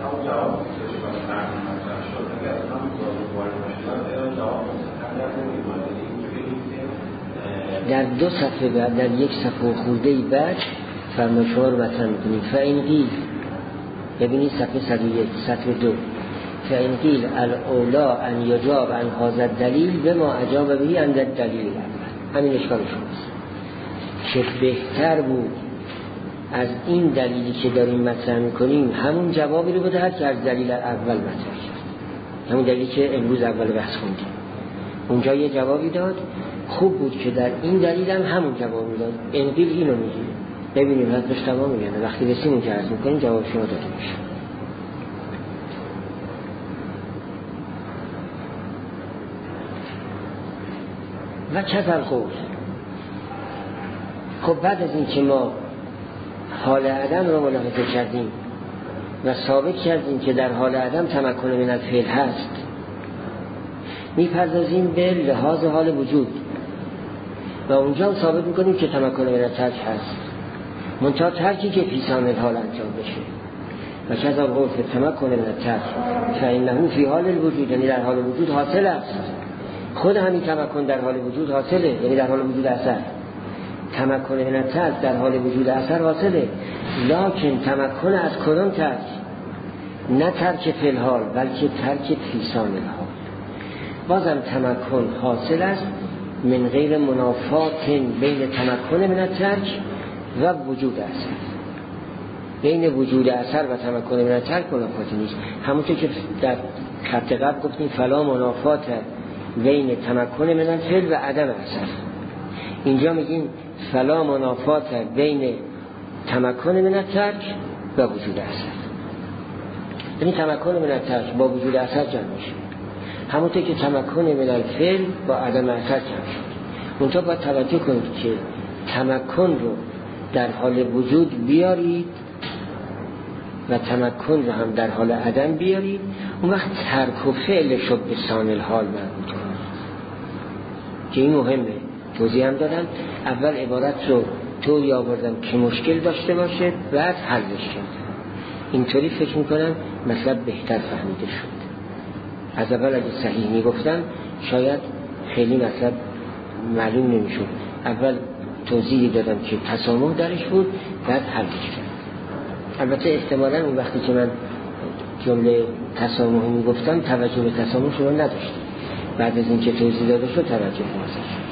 در دو صفحه بعد، در یک صفحه خورده بعد فرمان شما رو مطرح می‌کنید. فإن قیل، ببینید صفحه صد و یک، صفحه دو، فإن قیل الاولا ان یجاب عن هذا الدلیل بما اجاب به عند الدلیل الاول. همین اشکال شماست که بهتر بود از این دلیلی که داریم مطرح می‌کنیم همون جوابی رو بدهد که از دلیل اول مطرح شد، همون دلیلی که امروز اول بحث خوندیم. اونجا یه جوابی داد، خوب بود که در این دلیل هم همون جواب میداد. انقیل اینو میگه. ببینیم حدش تمام میگه. وقتی رسیم اونجا عرض میکنیم جواب شما داده میشه. و کذل قول. خب بعد از این که ما حال عدم رو ملاحظه کردیم و ثابت کردیم که در حال عدم تمکن من الفعل هست، میپردازیم به لحاظ حال وجود و اونجا ثابت میکنیم که تمکن من الترک هست، منتها ترکی که فی ثانی الحال انجام بشه. و کذا قول که تمکن من الترک فانه فی حال الوجود، یعنی در حال وجود حاصل است. خود همین تمکن در حال وجود حاصله، یعنی در حال وجود اثر. تمکن من الترک در حال وجود اثر حاصله، لکن تمکن از کدام ترک؟ نه ترک فی الحال، بلکه ترک فی ثانی الحال. بازم تمکن حاصل است من غیر منافات بین تمکن من الترک و وجود اثر. بین وجود اثر و تمکن من الترک منافاتی نیست. همونطور که در خط قبل گفتیم فلا منافات بین تمکن من الفعل و عدم اثر. اینجا میگیم فلا منافات بین تمکن من الترک و وجود اثر. یعنی تمکن من الترک با وجود اثر جمع میشه، همونطور که تمکن من الفعل با عدم اثر جمع شد. اونجا باید توجه کنید که تمکن رو در حال وجود بیارید و تمکن رو هم در حال عدم بیارید. اون وقت ترک و فعلش رو به ثانی الحال مربوط کنید که این مهمه. توضیح هم دادم. اول عبارت رو طوری آوردم که مشکل داشته باشه، بعد حلش کردم. اینطوری فکر میکنم مطلب بهتر فهمیده شد. از اول اگه صحیح میگفتم شاید خیلی مطلب معلوم نمیشد. اول توضیحی دادم که تسامح درش بود، بعد حلش کردم. البته احتمالاً اون وقتی که من جمله تسامح میگفتم توجه به تسامح شما نداشتم. بعد از اینکه توضیح داده شد توجه حاصل شد.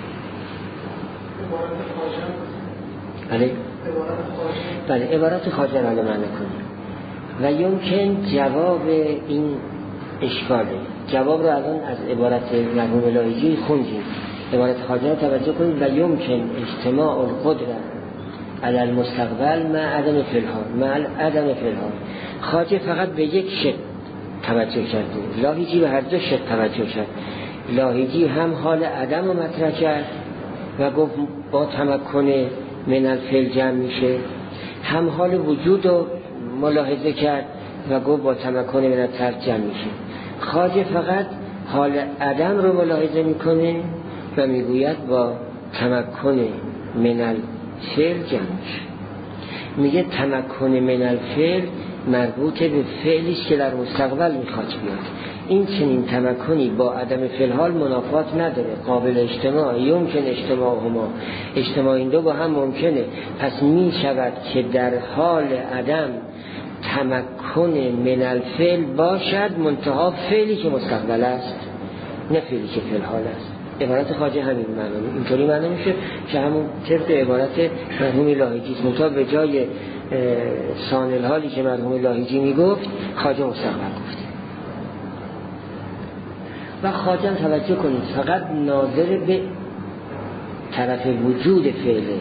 بله بله عبارت خارجه رو معنی کنیم و یمکن جواب این اشکاله. جواب رو الان از عبارت مرحوم لاهیجی خوندیم. عبارت خارجه رو توجه کنید. و یمکن اجتماع القدره علی المستقبل مع عدم فعلها مع عدم فعلها. خارجه فقط به یک شکل توجه کرده، لاهیجی به هر دو شکل توجه کرد. لاهیجی هم حال عدم رو مطرح کرد و گفت با تمکن من الفعل جمع میشه، هم حال وجود رو ملاحظه کرد و گفت با تمکن من الترک جمع میشه. خواجه فقط حال عدم رو ملاحظه میکنه و میگوید با تمکن من الفعل جمع میشه. میگه تمکن من الفعل مربوط به فعلیش که در مستقبل میخواد بیاد. این چنین تمکنی با عدم فعل حال منافات نداره، قابل اجتماع، یمکن اجتماع هما، اجتماع این دو با هم ممکنه. پس می شود که در حال عدم تمکن من الفعل باشد، منتها فعلی که مستقبل است نه فعلی که فعل حال است. عبارت خواجه همین معنی، اینطوری معنی میشه که همون طبق عبارت مرحوم لاهیجی است، منتها به جای ثانی حالی که مرحوم لاهیجی میگفت خواجه مستقبل گفته. و خواجه توجه کنید فقط ناظر به طرف وجود فعله،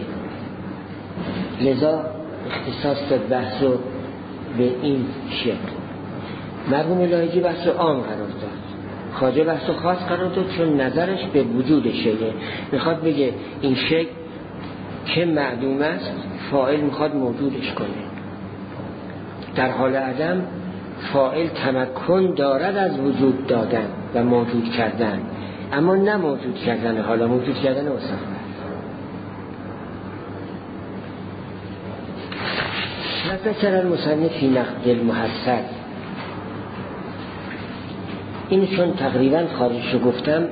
لذا اختصاص داد بحث رو به این شکل. مرحوم لاهیجی بحث رو عام قرار داد، خواجه بحث رو خاص قرار داد چون نظرش به وجود شیء. میخواد بگه این شیء که معدوم است فاعل میخواد موجودش کنه. در حال عدم فاعل تمکن دارد از وجود دادن و موجود کردن، اما نه موجود کردن حالا، موجود کردن مستقبل. ذکر المصنف فی نقد المحصل، این چون تقریبا خارجشو گفتم،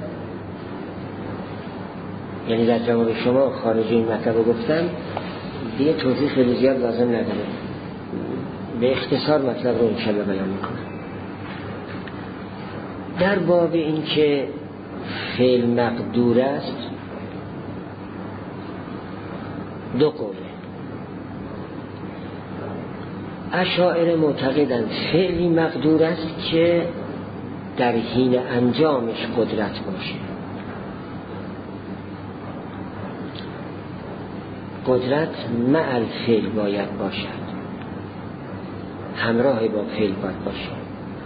یعنی در جواب شما خارج این مطلب گفتم، دیگه توضیح خیلی زیاد لازم نداره، به اختصار مطلب رو انشاءالله بیان میکنم. در باب این که فعل مقدور است دو قوله. اشاعره معتقدند فعلی مقدور است که در حین انجامش قدرت باشه. قدرت مع الفعل باید باشد، همراه با فعل باید باشه.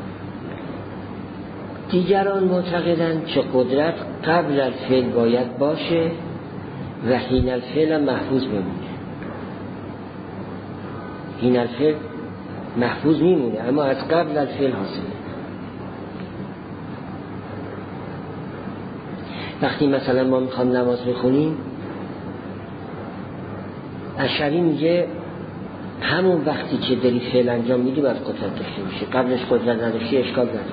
دیگران معتقدند که قدرت قبل الفعل باید باشه و حین الفعل محفوظ بمونه. حین الفعل محفوظ میمونه اما از قبل الفعل حاصله. وقتی مثلا ما میخوام نماز بخونیم، اشعری میگه همون وقتی که داری فعل انجام میدی باید قدرت داشته باشه، قبلش قدرت نداشتی اشکال نداره.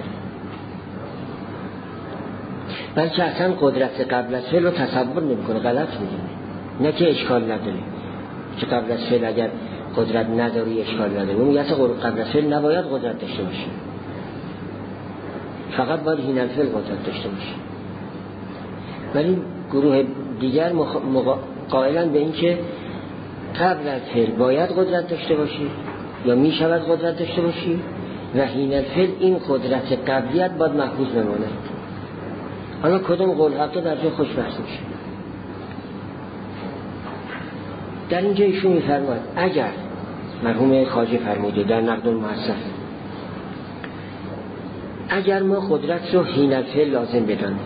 بلکه اصلا قدرت قبل از فعل رو تصور نمیکنه، غلط میدونه. نه که اشکال نداره که قبل از فعل اگر قدرت نداری اشکال نداره، اون میگه اصلا قبل از فعل نباید قدرت داشته باشه، فقط باید حین الفعل قدرت داشته باشه. ولی گروه دیگر مخ... مقا... قائلن به این که قبل از فعل باید قدرت داشته باشی یا می شود قدرت داشته باشی و حین الفعل این قدرت قبلیت باید محفوظ بمونه. حالا کدوم قول حتی در جای خوش بحث میشه. در اینجا ایشون میفرماید اگر مرحوم خواجه فرموده در نقد المحصل، اگر ما قدرت رو حین الفعل لازم بدانیم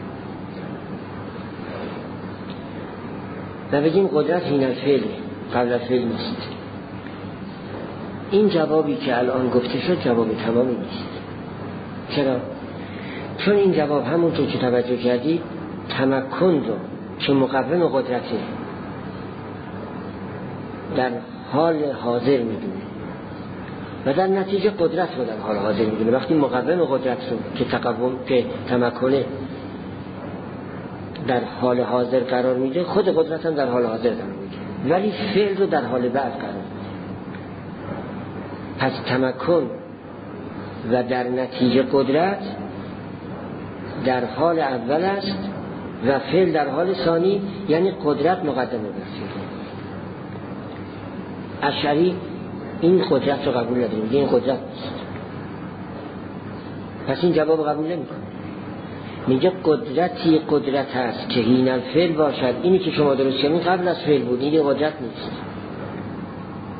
و بگیم قدرت حین الفعل قبل الفعل نیست، این جوابی که الان گفته شد جواب تمامی نیست. چرا؟ چون این جواب همونطور که توجه کردید تمکن رو که مقوم قدرته در حال حاضر میدونه و در نتیجه قدرت رو در حال حاضر میدونه. وقتی مقوم قدرت رو که تقوم که تمکنه در حال حاضر قرار میده، خود قدرت هم در حال حاضر قرار میده، ولی فعل رو در حال بعد قرار میده. پس تمکن و در نتیجه قدرت در حال اول است و فعل در حال ثانی، یعنی قدرت مقدمه بر فعل. اشعری این قدرت رو قبول نداره، میگه این قدرت نیست، پس این جواب قبول نمیکنه. میگه قدرتی قدرت هست که حین الفعل باشد، اینی که شما درست کردین قبل از فعل بود، این قدرت نیست.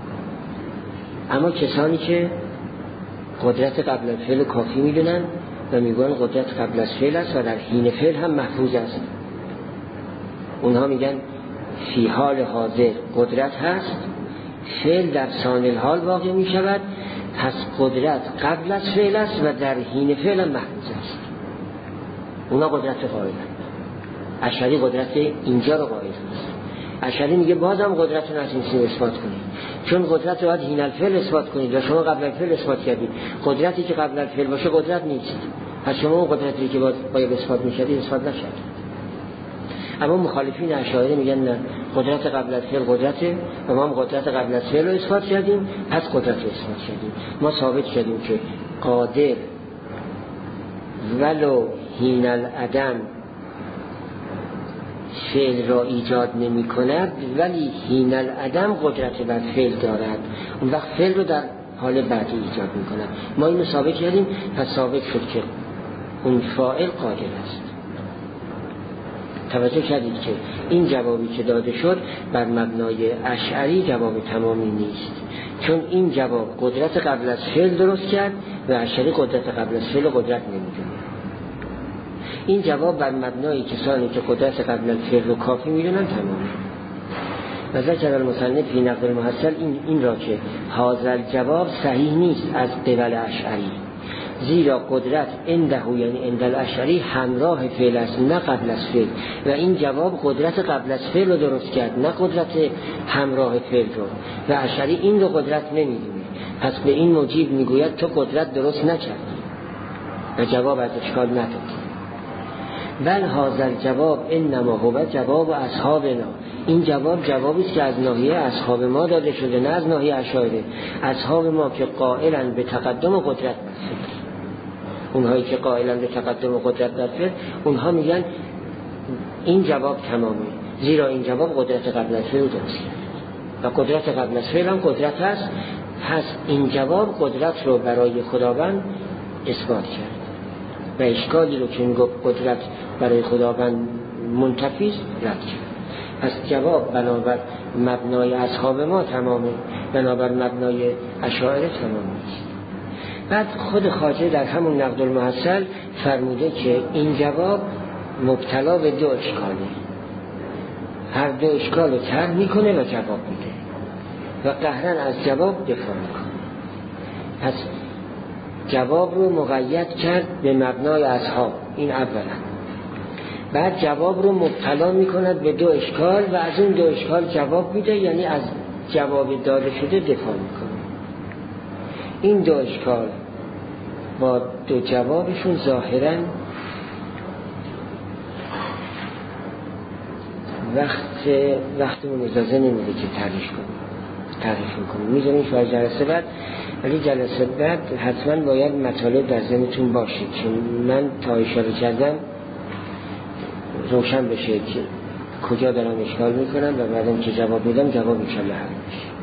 اما کسانی که قدرت قبل الفعل کافی میدونن و میگن قدرت قبل از فعل است و در حین فعل هم محفوظ است. اونها میگن فی حال حاضر قدرت هست، فعل در ثانی الحال واقع میشود، پس قدرت قبل از فعل است و در حین فعل هم محفوظ است. اونا قدرت قائلن. اشعری قدرت اینجا رو قائل است. اشعری میگه بازم قدرت رو نتونستیم اثبات کنیم، چون قدرت رو باید حین الفعل اثبات کنید و شما قبل الفعل اثبات کردید. قدرتی که قبل الفعل باشه قدرت نیست، پس شما اون قدرتی که باید اثبات می‌کردید اثبات نشد. اما مخالفین اشاعره میگن نه، قدرت قبل از فعل قدرته و ما هم قدرت قبل از فعل رو اثبات کردیم، پس قدرت رو اثبات کردیم. ما ثابت کردیم که قادر ولو حین العدم فعل را ایجاد نمی کند، ولی حین العدم قدرت بر فعل دارد، اون وقت فعل رو در حال بعدی ایجاد می کند. ما اینو ثابت کردیم، پس ثابت شد که اون فاعل قادر است. توجه کردید که این جوابی که داده شد بر مبنای اشعری جواب تمامی نیست، چون این جواب قدرت قبل از فعل درست کرد و اشعری قدرت قبل از فعل قدرت نمیدونه. این جواب بر مبنای کسانی که قدرت قبل از فعل رو کافی میدونن تمامه. نظر کرد المصنف فی نقد المحصل این, این را که حاضر جواب صحیح نیست از قبل اشعری، زیرا قدرت عنده یعنی عند الاشعری همراه فعل است نه قبل از فعل، و این جواب قدرت قبل از فعل رو درست کرد نه قدرت همراه فعل رو، و اشعری این رو قدرت نمیدونه. پس به این موجب میگوید تو قدرت درست نکردی و جواب از اشکال ندادی. بل حاضر جواب انما هو جواب اصحابنا، این جواب جوابی است که از ناحیه اصحاب ما داده شده نه از ناحیه اشاعره. اصحاب ما که قائلن به تقدم قدرت در فعل، اونهایی که قائلن به تقدم قدرت در فعل، اونها میگن این جواب تمامه، زیرا این جواب قدرت قبل از فعل درست کرد و قدرت قبل از فعل هم قدرت هست. پس این جواب قدرت رو برای خداوند اثبات کرد و اشکالی رو که میگفت قدرت برای خداوند منتفی است رد کرد. پس جواب بنابر مبنای اصحاب ما تمامه، بنابر مبنای اشاعره تمامه است. بعد خود خواجه در همون نقد المحصل فرموده که این جواب مبتلا به دو اشکاله، هر دو اشکال رو طرح میکنه و جواب میده و قهرن از جواب دفاع میکنه. پس جواب رو مقید کرد به مبنای اصحاب، این اولا. بعد جواب رو مبتلا میکند به دو اشکال و از اون دو اشکال جواب میده، یعنی از جواب داده شده دفاع میکنه. این دو اشکال با دو جوابشون ظاهراً وقت وقتمون اجازه نمیده که تعریف کنیم تعریف میکنیم میذاریم شاید جلسه بعد، ولی جلسه بعد حتما باید مطالب در ذهنتون باشید، چون من تا اشاره کردم روشن بشه که کجا دارم اشکال میکنم و بعدم که جواب میدم جواب انشالله حل میشه.